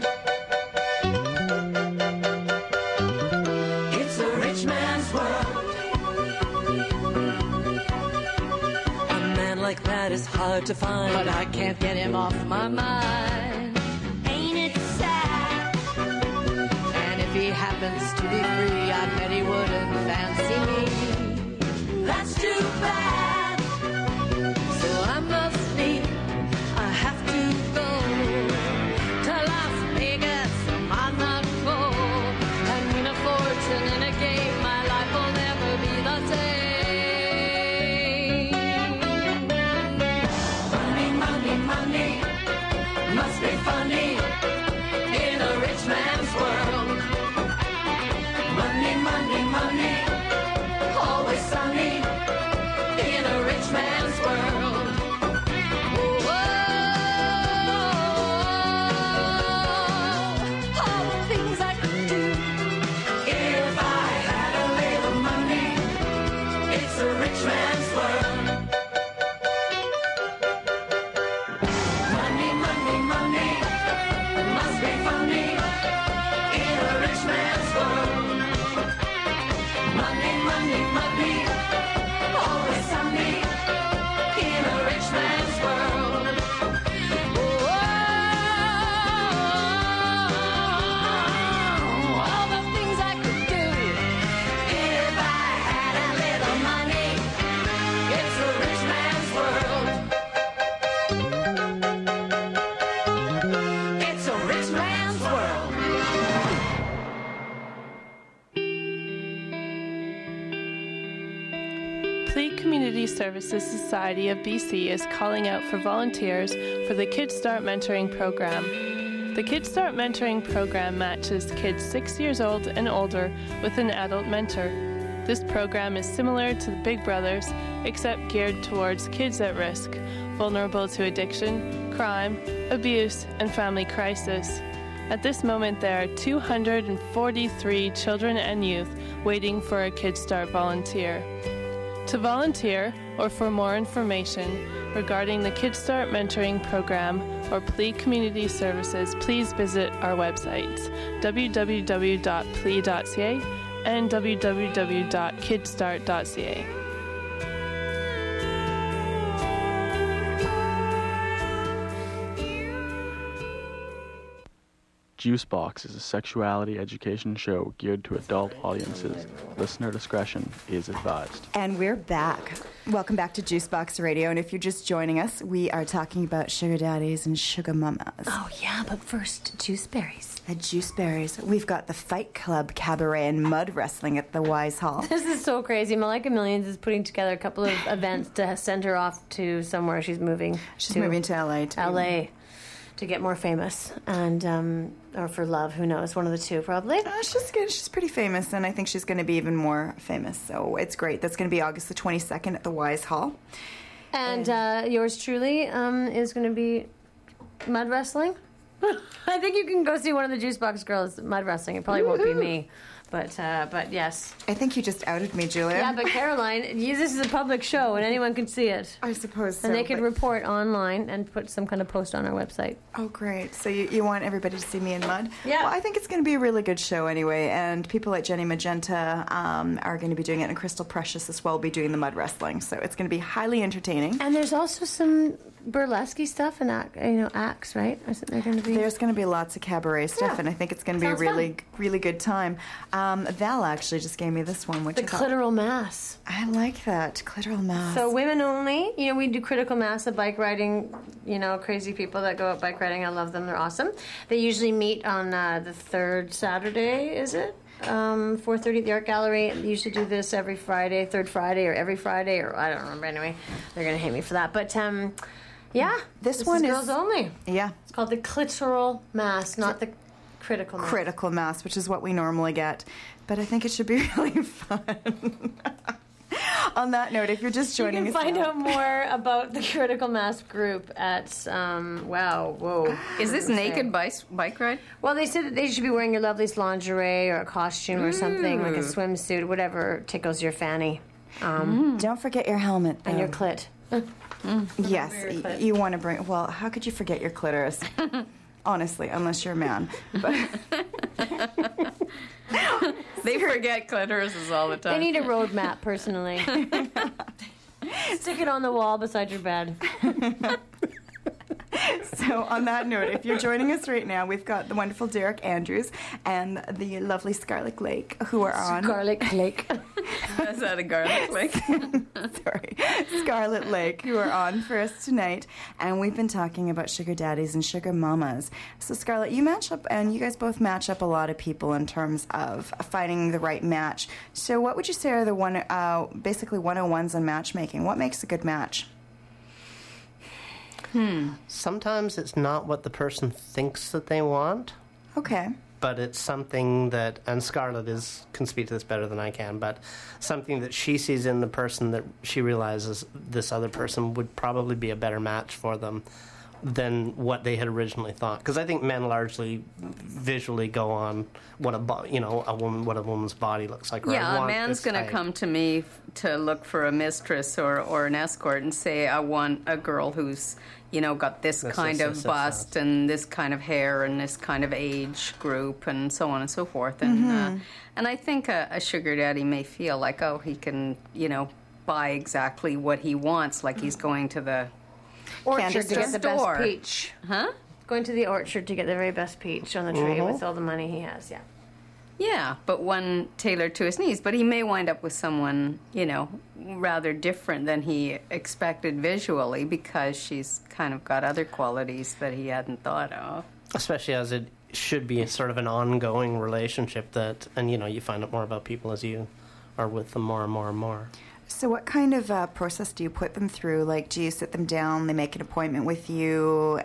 Like that is hard to find, but I can't get him off my mind. Ain't it sad? And if he happens to be free, I bet he wouldn't fancy me. That's too bad. So I must leave. I have to go to Las Vegas on my goal. I mean a fortune in a game. My life will never be the same. Money must be funny in a rich man's world. Money, money, money, always sunny in a rich man's world. Oh, all the things I could do if I had a little money. It's a rich man's world. Services Society of B C is calling out for volunteers for the Kids Start Mentoring Program. The Kids Start Mentoring Program matches kids six years old and older with an adult mentor. This program is similar to the Big Brothers, except geared towards kids at risk, vulnerable to addiction, crime, abuse, and family crisis. At this moment, there are two hundred forty-three children and youth waiting for a Kids Start volunteer. To volunteer or for more information regarding the Kids Start Mentoring Program or P L E Community Services, please visit our websites w w w dot p l e dot c a and w w w dot kidstart dot c a. Juicebox is a sexuality education show geared to adult audiences. Listener discretion is advised. And we're back. Welcome back to Juicebox Radio. And if you're just joining us, we are talking about sugar daddies and sugar mamas. Oh, yeah, but first, juiceberries. The juiceberries. We've got the Fight Club Cabaret and mud wrestling at the Wise Hall. This is so crazy. Malika Millions is putting together a couple of events to send her off to somewhere she's moving. She's to moving to L A. To L A. To get more famous, and um, or for love, who knows? One of the two, probably. Uh, she's good. She's pretty famous, and I think she's going to be even more famous. So it's great. That's going to be August the twenty-second at the Wise Hall. And uh, yours truly um, is going to be mud wrestling. I think you can go see one of the Juice Box Girls mud wrestling. It probably won't be me. But uh, but yes. I think you just outed me, Julia. Yeah, but Caroline, you, this is a public show and anyone can see it. I suppose so. And they could but- report online and put some kind of post on our website. Oh, great. So you, you want everybody to see me in mud? Yeah. Well, I think it's going to be a really good show anyway. And people like Jenny Magenta um, are going to be doing it, and Crystal Precious as well will be doing the mud wrestling. So it's going to be highly entertaining. And there's also some burlesque stuff and act, you know, acts, right? Isn't there going to be? There's going to be lots of cabaret stuff, Yeah. and I think it's going to be Sounds a really, fun. really good time. Um, Val actually just gave me this one, which the I thought- clitoral mass. I like that clitoral mass. So women only. You know, we do critical mass of bike riding. You know, crazy people that go out bike riding. I love them. They're awesome. They usually meet on uh, the third Saturday. Is it? Um, four thirty at the Art Gallery. They usually do this every Friday, third Friday, or every Friday, or I don't remember. Anyway, they're gonna hate me for that. But um, yeah, This one is is- girls only. yeah, It's called the clitoral mass, not the critical mass. critical mass, which is what we normally get. But I think it should be really fun. On that note, if you're just You joining can us, find now- out more about the critical mass group at um, wow, whoa. Is this What's naked there? bike, bike ride? Well, they said that they should be wearing your loveliest lingerie or a costume or something, like a swimsuit, whatever tickles your fanny um, don't forget your helmet and your though. clit. Yes, Very y- clit. you want to bring. Well, how could you forget your clitoris? Honestly, unless you're a man. But They forget clitorises all the They time. need a road map, personally. Stick it on the wall beside your bed. so, on that note, if you're joining us right now, we've got the wonderful Derek Andrews and the lovely Scarlett Lake, who are on. Garlic Lake. Is that a garlic lake? Sorry, Scarlett Lake, who are on for us tonight, and we've been talking about sugar daddies and sugar mamas. So, Scarlett, you match up, and you guys both match up a lot of people in terms of finding the right match. So, what would you say are the one, uh, basically one oh ones on matchmaking? What makes a good match? Sometimes it's not what the person thinks that they want, Okay. but it's something that, and Scarlett is can speak to this better than I can, but something that she sees in the person that she realizes this other person would probably be a better match for them than what they had originally thought. Because I think men largely visually go on what a bo- you know a woman what a woman's body looks like. Or I Yeah, a want man's this going to type. come to me f- to look for a mistress or, or an escort and say, I want a girl who's, you know, got this, This, kind this, of this, this, bust that. and this kind of hair and this kind of age group and so on and so forth. And uh, and I think a, a sugar daddy may feel like, oh, he can, you know, buy exactly what he wants, like he's going to the Orchard to get the best store. peach. Huh? Going to the orchard to get the very best peach on the tree with all the money he has, yeah. Yeah, but one tailored to his needs. But he may wind up with someone, you know, rather different than he expected visually because she's kind of got other qualities that he hadn't thought of. Especially as it should be sort of an ongoing relationship that, and you know, you find out more about people as you are with them more and more and more. So, what kind of uh, process do you put them through? Like, do you sit them down? They make an appointment with you?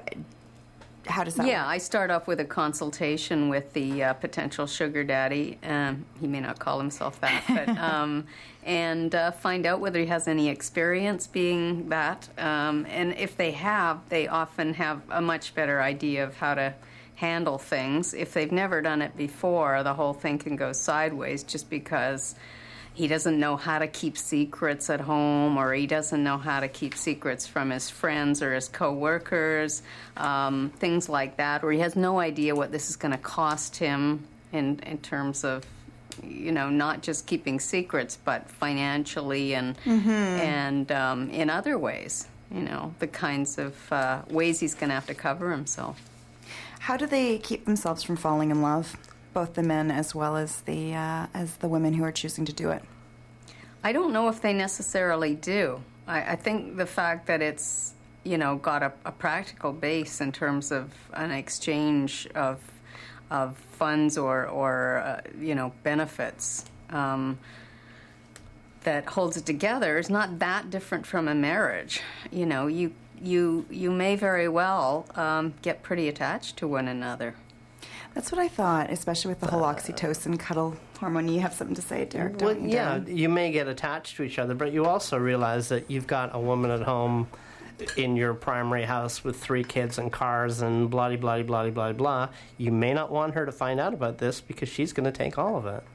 How does that Yeah, work? I start off with a consultation with the uh, potential sugar daddy. Um, he may not call himself that, but um, and uh, find out whether he has any experience being that. Um, and if they have, they often have a much better idea of how to handle things. If they've never done it before, the whole thing can go sideways just because he doesn't know how to keep secrets at home, or he doesn't know how to keep secrets from his friends or his coworkers, um, things like that, or he has no idea what this is going to cost him in in terms of, you know, not just keeping secrets, but financially and and um, in other ways, you know, the kinds of uh, ways he's going to have to cover himself. How do they keep themselves from falling in love? Both the men as well as the uh, as the women who are choosing to do it. I don't know if they necessarily do. I, I think the fact that it's, you know, got a, a practical base in terms of an exchange of of funds or or uh, you know, benefits um, that holds it together is not that different from a marriage. You know, you you you may very well um, get pretty attached to one another. That's what I thought, especially with the whole oxytocin cuddle hormone. You have something to say, Derek, don't Well, you, yeah, Darren? you may get attached to each other, but you also realize that you've got a woman at home in your primary house with three kids and cars and blah, blah, blah, blah, blah, blah. You may not want her to find out about this because she's going to take all of it.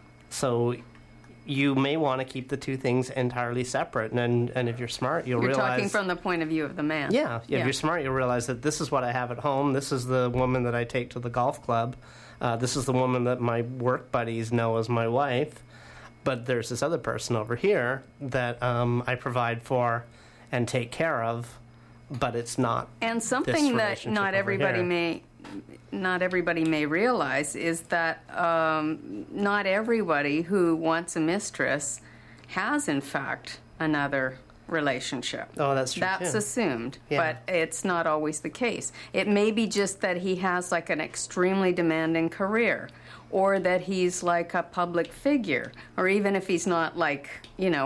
So you may want to keep the two things entirely separate. And and if you're smart, you'll You're realize... talking from the point of view of the man. Yeah, if Yeah. you're smart, you'll realize that this is what I have at home. This is the woman that I take to the golf club. Uh, this is the woman that my work buddies know as my wife. But there's this other person over here that um, I provide for and take care of, but it's not And this something that relationship not over everybody here. may not everybody may realize is that um, not everybody who wants a mistress has, in fact, another relationship. Oh, that's true, That's too. assumed, Yeah. but it's not always the case. It may be just that he has like an extremely demanding career, or that he's like a public figure, or even if he's not like, you know,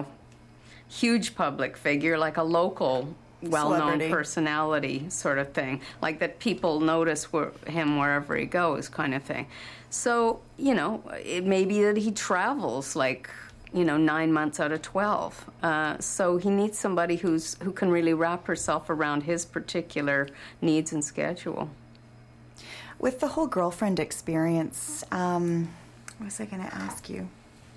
huge public figure, like a local well-known Celebrity. personality sort of thing, like that people notice where, him wherever he goes kind of thing. So, you know, it may be that he travels like, you know, nine months out of twelve. Uh, so he needs somebody who's who can really wrap herself around his particular needs and schedule. With the whole girlfriend experience, um, what was I going to ask you?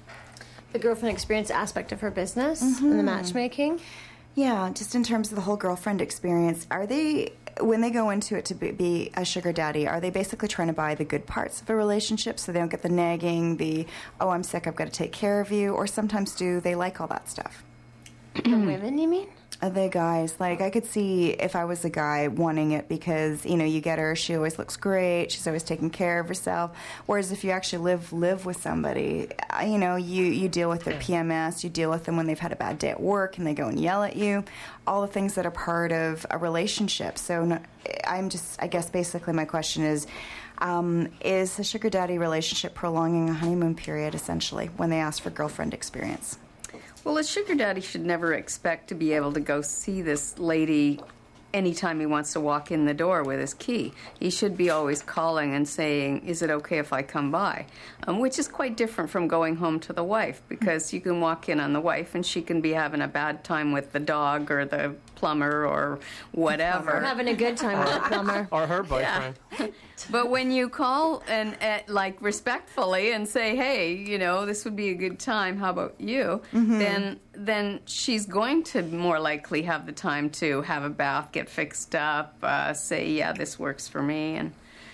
The girlfriend experience aspect of her business and the matchmaking. Yeah, just in terms of the whole girlfriend experience, are they, when they go into it to be, be a sugar daddy, are they basically trying to buy the good parts of a relationship so they don't get the nagging, the, oh, I'm sick, I've got to take care of you, or sometimes do they like all that stuff? The women, you mean? Are they guys? Like, I could see if I was a guy wanting it because, you know, you get her, she always looks great, she's always taking care of herself. Whereas if you actually live live with somebody, uh, you know, you, you deal with their P M S, you deal with them when they've had a bad day at work and they go and yell at you, all the things that are part of a relationship. So no, I'm just, I guess basically my question is, um, is a sugar daddy relationship prolonging a honeymoon period, essentially, when they ask for girlfriend experience? Well, a sugar daddy should never expect to be able to go see this lady anytime he wants to walk in the door with his key. He should be always calling and saying, is it okay if I come by? Um, which is quite different from going home to the wife, because you can walk in on the wife and she can be having a bad time with the dog or the plumber or whatever. Or having a good time with the plumber. Or her boyfriend. But when you call and uh, like respectfully and say, "Hey, you know, this would be a good time. How about you?" Mm-hmm. Then, then she's going to more likely have the time to have a bath, get fixed up, uh, say, "Yeah, this works for me," and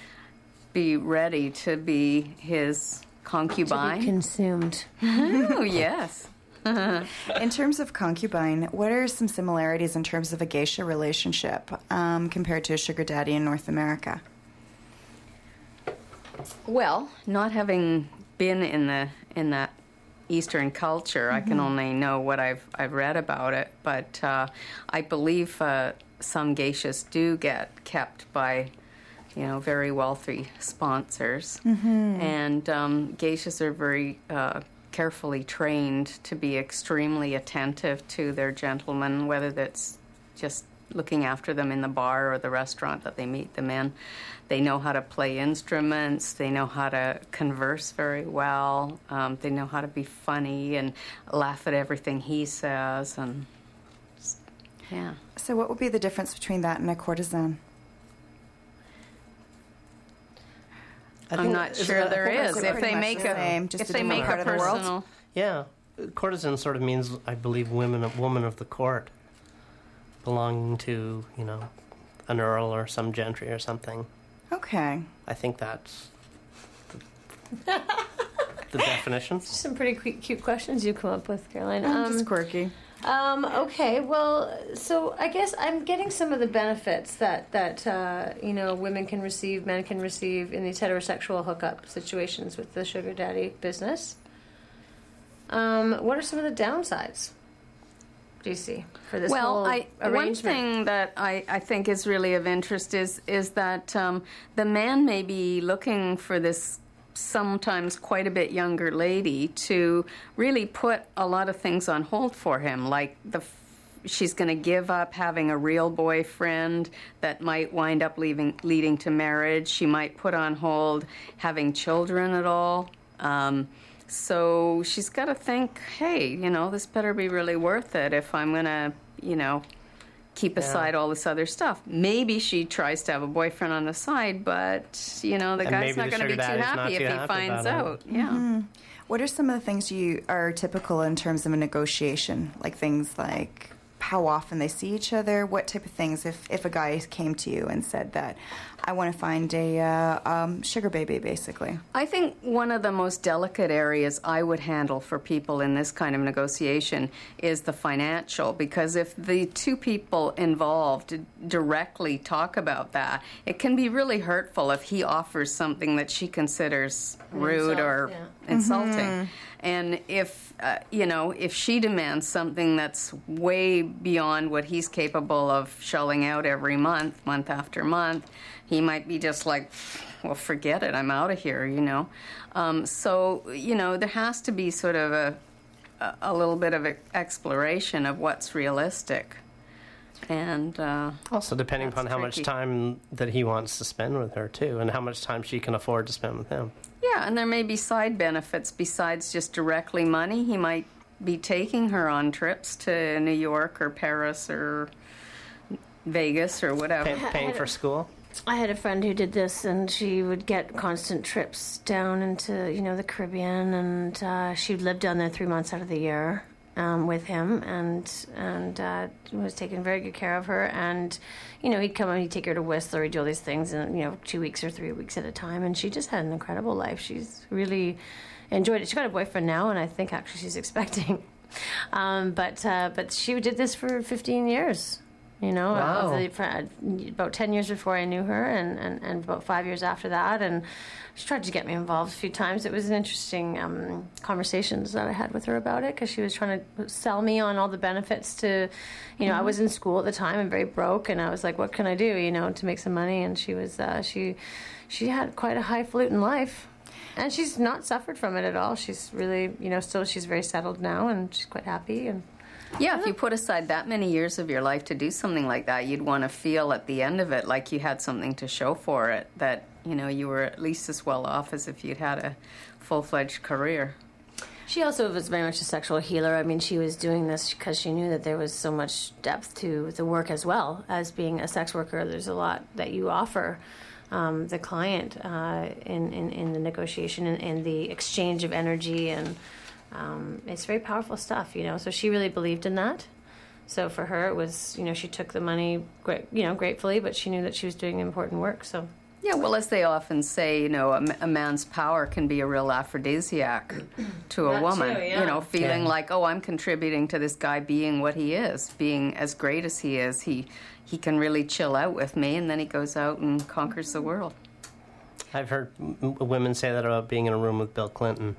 be ready to be his concubine. To be consumed. Oh, yes. In terms of concubine, what are some similarities in terms of a geisha relationship um, compared to a sugar daddy in North America? Well, not having been in the in that Eastern culture, I can only know what I've I've read about it. But uh, I believe uh, some geishas do get kept by, you know, very wealthy sponsors, and um, geishas are very uh, carefully trained to be extremely attentive to their gentlemen, whether that's just looking after them in the bar or the restaurant that they meet them in. They know how to play instruments. They know how to converse very well. Um, they know how to be funny and laugh at everything he says. And yeah. So what would be the difference between that and a courtesan? I I'm think- not is sure it- there is. pretty If they much make the a same, just if a they different make part a of the world? personal. Yeah, courtesan sort of means, I believe, women, a woman of the court, belonging to, you know, an earl or some gentry or something. Okay. I think that's the, the definition. Some pretty cute, cute questions you come up with, Caroline. I'm Um, just quirky. Um, okay, well, so I guess I'm getting some of the benefits that that uh, you know women can receive, men can receive in these heterosexual hookup situations with the sugar daddy business. Um, what are some of the downsides? Do you see for this well, whole I, one arrangement? thing that I, I think is really of interest is is that um, the man may be looking for this sometimes quite a bit younger lady to really put a lot of things on hold for him, like the f- she's going to give up having a real boyfriend that might wind up leaving, leading to marriage. She might put on hold having children at all. Um, so she's got to think, hey, you know, this better be really worth it if I'm going to, you know, keep aside Yeah. all this other stuff. Maybe she tries to have a boyfriend on the side, but, you know, the And guy's maybe not the going to be sugar too daddy's not happy too if he happy finds about it. out. Yeah. What are some of the things you are typical in terms of a negotiation? Like things like how often they see each other? What type of things? If, if a guy came to you and said that, I want to find a uh, um, sugar baby, basically. I think one of the most delicate areas I would handle for people in this kind of negotiation is the financial, because if the two people involved directly talk about that, it can be really hurtful if he offers something that she considers rude Insult, or yeah. insulting. And if, uh, you know, if she demands something that's way beyond what he's capable of shelling out every month, month after month, he might be just like, well, forget it, I'm out of here, you know. Um, so, you know, there has to be sort of a, a little bit of exploration of what's realistic. And uh, Also, depending That's upon how much tricky. time that he wants to spend with her, too, and how much time she can afford to spend with him. yeah, and there may be side benefits besides just directly money. He might be taking her on trips to New York or Paris or Vegas or whatever. Pay, paying for school. I had a friend who did this, and she would get constant trips down into, you know, the Caribbean, and uh, she lived down there three months out of the year um, with him, and and uh, was taking very good care of her. And, you know, he'd come and he'd take her to Whistler, he'd do all these things, and, you know, two weeks or three weeks at a time, and she just had an incredible life. She's really enjoyed it. She's got a boyfriend now, and I think actually she's expecting. Um, but uh, but she did this for fifteen years. You know, Wow. of the, for, about ten years before I knew her, and, and, and about five years after that. And she tried to get me involved a few times. It was an interesting um, conversations that I had with her about it, because she was trying to sell me on all the benefits to, you know, I was in school at the time and very broke, and I was like, what can I do, you know, to make some money? And she was, uh, she, she had quite a highfalutin life. And she's not suffered from it at all. She's really, you know, still she's very settled now, and she's quite happy. And Yeah, if you put aside that many years of your life to do something like that, you'd want to feel at the end of it like you had something to show for it, that, you know, you were at least as well off as if you'd had a full-fledged career. she also was very much a sexual healer. I mean, she was doing this because she knew that there was so much depth to the work as well as being a sex worker. There's a lot that you offer um, the client uh, in, in, in the negotiation and, and the exchange of energy, and um, it's very powerful stuff, you know. So she really believed in that. So for her, it was, you know, she took the money, great, you know, gratefully, but she knew that she was doing important work. So Yeah, well, as they often say, you know, a, m- a man's power can be a real aphrodisiac to a That woman. too, yeah. You know, feeling Yeah. like, oh, I'm contributing to this guy being what he is, being as great as he is. He he can really chill out with me, and then he goes out and conquers the world. I've heard m- women say that about being in a room with Bill Clinton.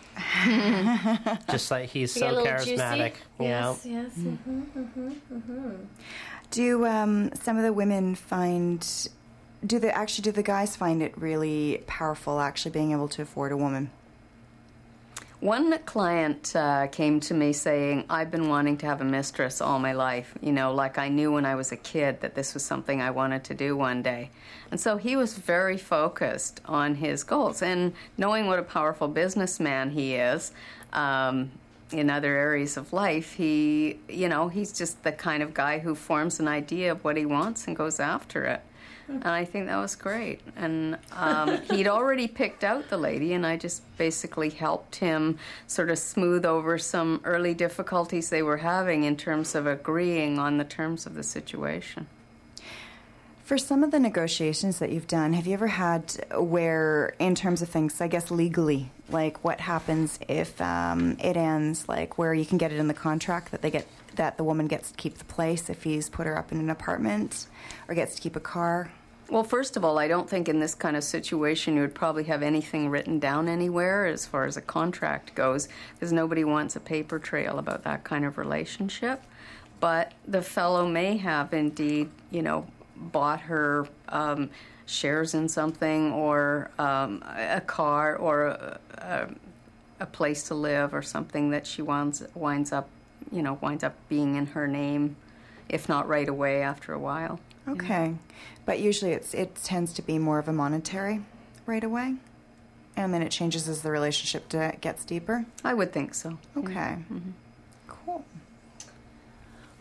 Just like he's You get a so little juicy. charismatic. You know? Yes, yes. Mm-hmm, mm-hmm, mm-hmm. Do um, some of the women find, do they actually, do the guys find it really powerful actually being able to afford a woman? One client uh, came to me saying, I've been wanting to have a mistress all my life. You know, like I knew when I was a kid that this was something I wanted to do one day. And so he was very focused on his goals. And knowing what a powerful businessman he is, um, in other areas of life, he, you know, he's just the kind of guy who forms an idea of what he wants and goes after it. And I think that was great. And um, he'd already picked out the lady, and I just basically helped him sort of smooth over some early difficulties they were having in terms of agreeing on the terms of the situation. For some of the negotiations that you've done, have you ever had where, in terms of things, I guess legally, like what happens if um, it ends, like where you can get it in the contract that they get, that the woman gets to keep the place if he's put her up in an apartment, or gets to keep a car? Well, first of all, I don't think in this kind of situation you would probably have anything written down anywhere as far as a contract goes, because nobody wants a paper trail about that kind of relationship. But the fellow may have indeed, you know, bought her um, shares in something, or um, a car, or a, a, a place to live, or something that she winds, winds up, you know, winds up being in her name, if not right away, after a while. Okay. But usually it's, it tends to be more of a monetary right away, and then it changes as the relationship to, gets deeper? I would think so. Okay. Cool.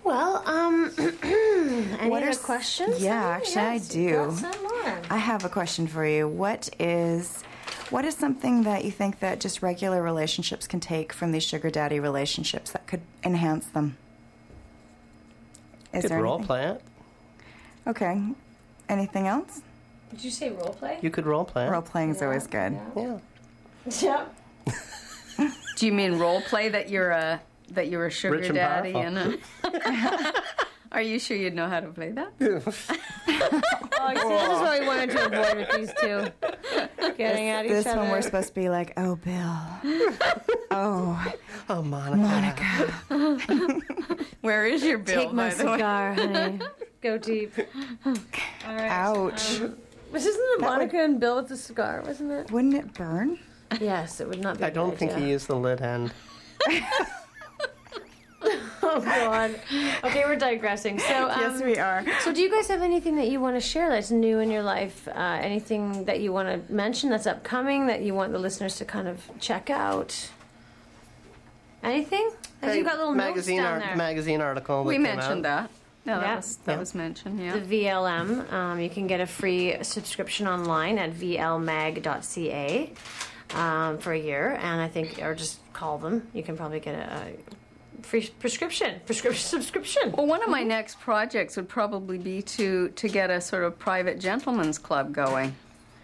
Well, um, any What are other s- questions? Yeah, Honey? actually, I Yes, do. you've got some more. I have a question for you. What is what is something that you think that just regular relationships can take from these sugar daddy relationships that could enhance them? Is Could there role anything? play it. Okay. Anything else? Did you say role play? You could role play it. Role playing is always good. Yeah. Yep. Do you mean role play that you're a that you're a sugar Rich and daddy powerful. and a Are you sure you'd know how to play that? Oh, see, this is what we wanted to avoid with these two getting at each This other. one we're supposed to be like, oh, Bill. Oh, Oh, Monica. Monica. Where is your bill, Take my by the way? cigar, honey. Go deep. All right. Ouch. This isn't it Monica and Bill with the cigar, wasn't it? Wouldn't it burn? Yes, it would not be. a I don't good think idea. he used the lid hand. Oh God. Okay, we're digressing. So, um, Yes, we are. So, do you guys have anything that you want to share that's new in your life? Uh, anything that you want to mention that's upcoming that you want the listeners to kind of check out? Anything? As you got little magazine notes down art- there. magazine article. We that came mentioned out. that. No, that Yeah. was that Yeah. was mentioned. Yeah. The V L M. Um, you can get a free subscription online at v l mag dot c a um, for a year, and I think, or just call them. You can probably get a, a free prescription, prescription subscription. Well, one of my next projects would probably be to to get a sort of private gentleman's club going,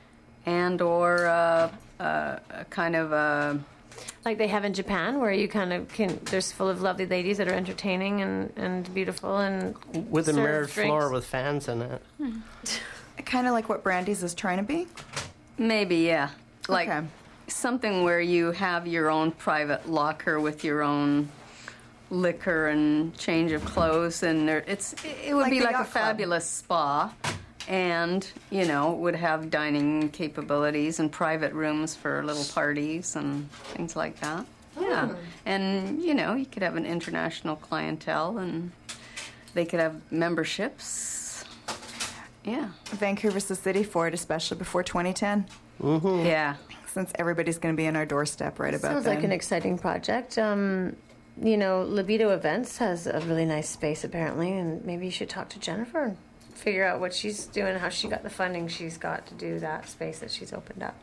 and or uh, uh, a kind of a. Like they have in Japan, where you kind of can. There's full of lovely ladies that are entertaining and, and beautiful and With a serve mirrored drinks. floor with fans in it. Kind of like what Brandy's is trying to be. Maybe, yeah. Like Okay. something where you have your own private locker with your own liquor and change of clothes, and there, it's it would Like be the like a yacht club. fabulous spa, and you know would have dining capabilities and private rooms for little parties and things like that. Yeah, and you know you could have an international clientele, and they could have memberships. Yeah, Vancouver's the city for it, especially before twenty ten, yeah. since everybody's going to be in our doorstep right about Sounds then. like an exciting project. Um, you know, Libido Events has a really nice space apparently, and maybe you should talk to Jennifer and figure out what she's doing, how she got the funding she's got to do that space that she's opened up.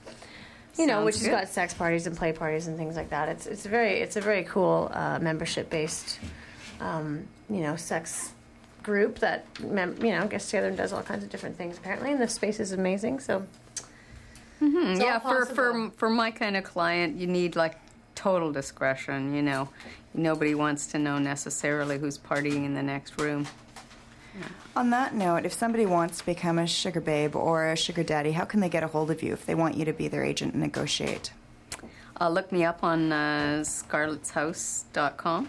You know, Sounds which has good. got sex parties and play parties and things like that. It's it's very it's a very cool uh, membership based, um, you know, sex group that mem- you know gets together and does all kinds of different things apparently, and the space is amazing. So. It's all Yeah, for, possible. for for my kind of client, you need like total discretion. You know, nobody wants to know necessarily who's partying in the next room. On that note, if somebody wants to become a sugar babe or a sugar daddy, how can they get a hold of you if they want you to be their agent and negotiate? Uh, look me up on uh, scarlets house dot com.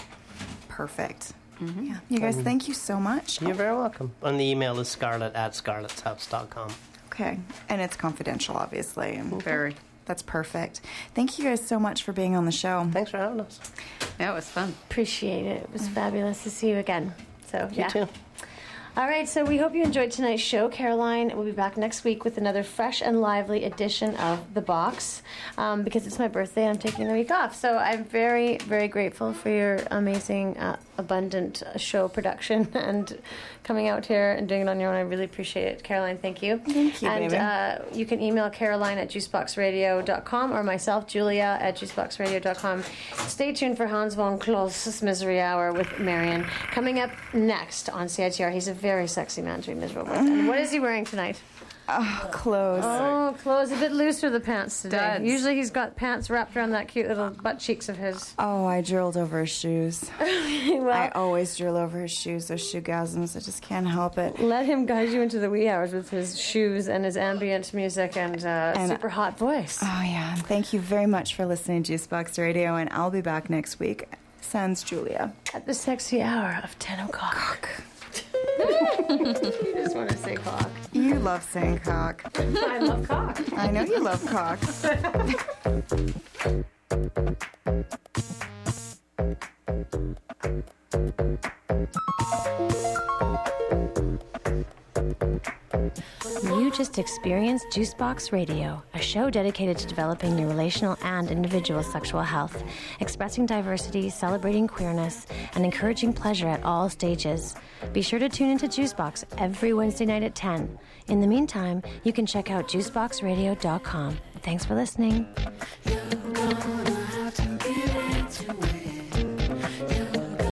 Perfect. Yeah. You guys, thank you so much. You're very welcome. And the email is scarlet at scarlets house dot com. Okay. And it's confidential, obviously. And Very. that's perfect. Thank you guys so much for being on the show. Thanks for having us. That was fun. Appreciate it. It was fabulous to see you again. So You yeah. too. All right. So we hope you enjoyed tonight's show. Caroline will be back next week with another fresh and lively edition of The Box. Um, because it's my birthday, I'm taking the week off. So I'm very, very grateful for your amazing, uh, abundant uh, show production and coming out here and doing it on your own. I really appreciate it. Caroline, thank you. Thank you, And baby. uh, you can email Caroline at juicebox radio dot com or myself, Julia, at juicebox radio dot com. Stay tuned for Hans von Kloss's Misery Hour with Marion. Coming up next on C I T R, he's a very sexy man to be miserable with. And what is he wearing tonight? Oh, clothes. Oh, clothes. A bit looser, the pants today. Studs. Usually he's got pants wrapped around that cute little butt cheeks of his. Oh, I drilled over his shoes. Well, I always drill over his shoes, those shoegasms. I just can't help it. let him guide you into the wee hours with his shoes and his ambient music and, uh, And- super hot voice. Oh, yeah. Thank you very much for listening to Juicebox Radio, and I'll be back next week. Sans Julia. At the sexy hour of ten o'clock. You just want to say cock. You love saying cock. I love cock. I know you love cock. You just experienced Juicebox Radio, a show dedicated to developing your relational and individual sexual health, expressing diversity, celebrating queerness, and encouraging pleasure at all stages. Be sure to tune into Juicebox every Wednesday night at ten. In the meantime, you can check out juicebox radio dot com. Thanks for listening.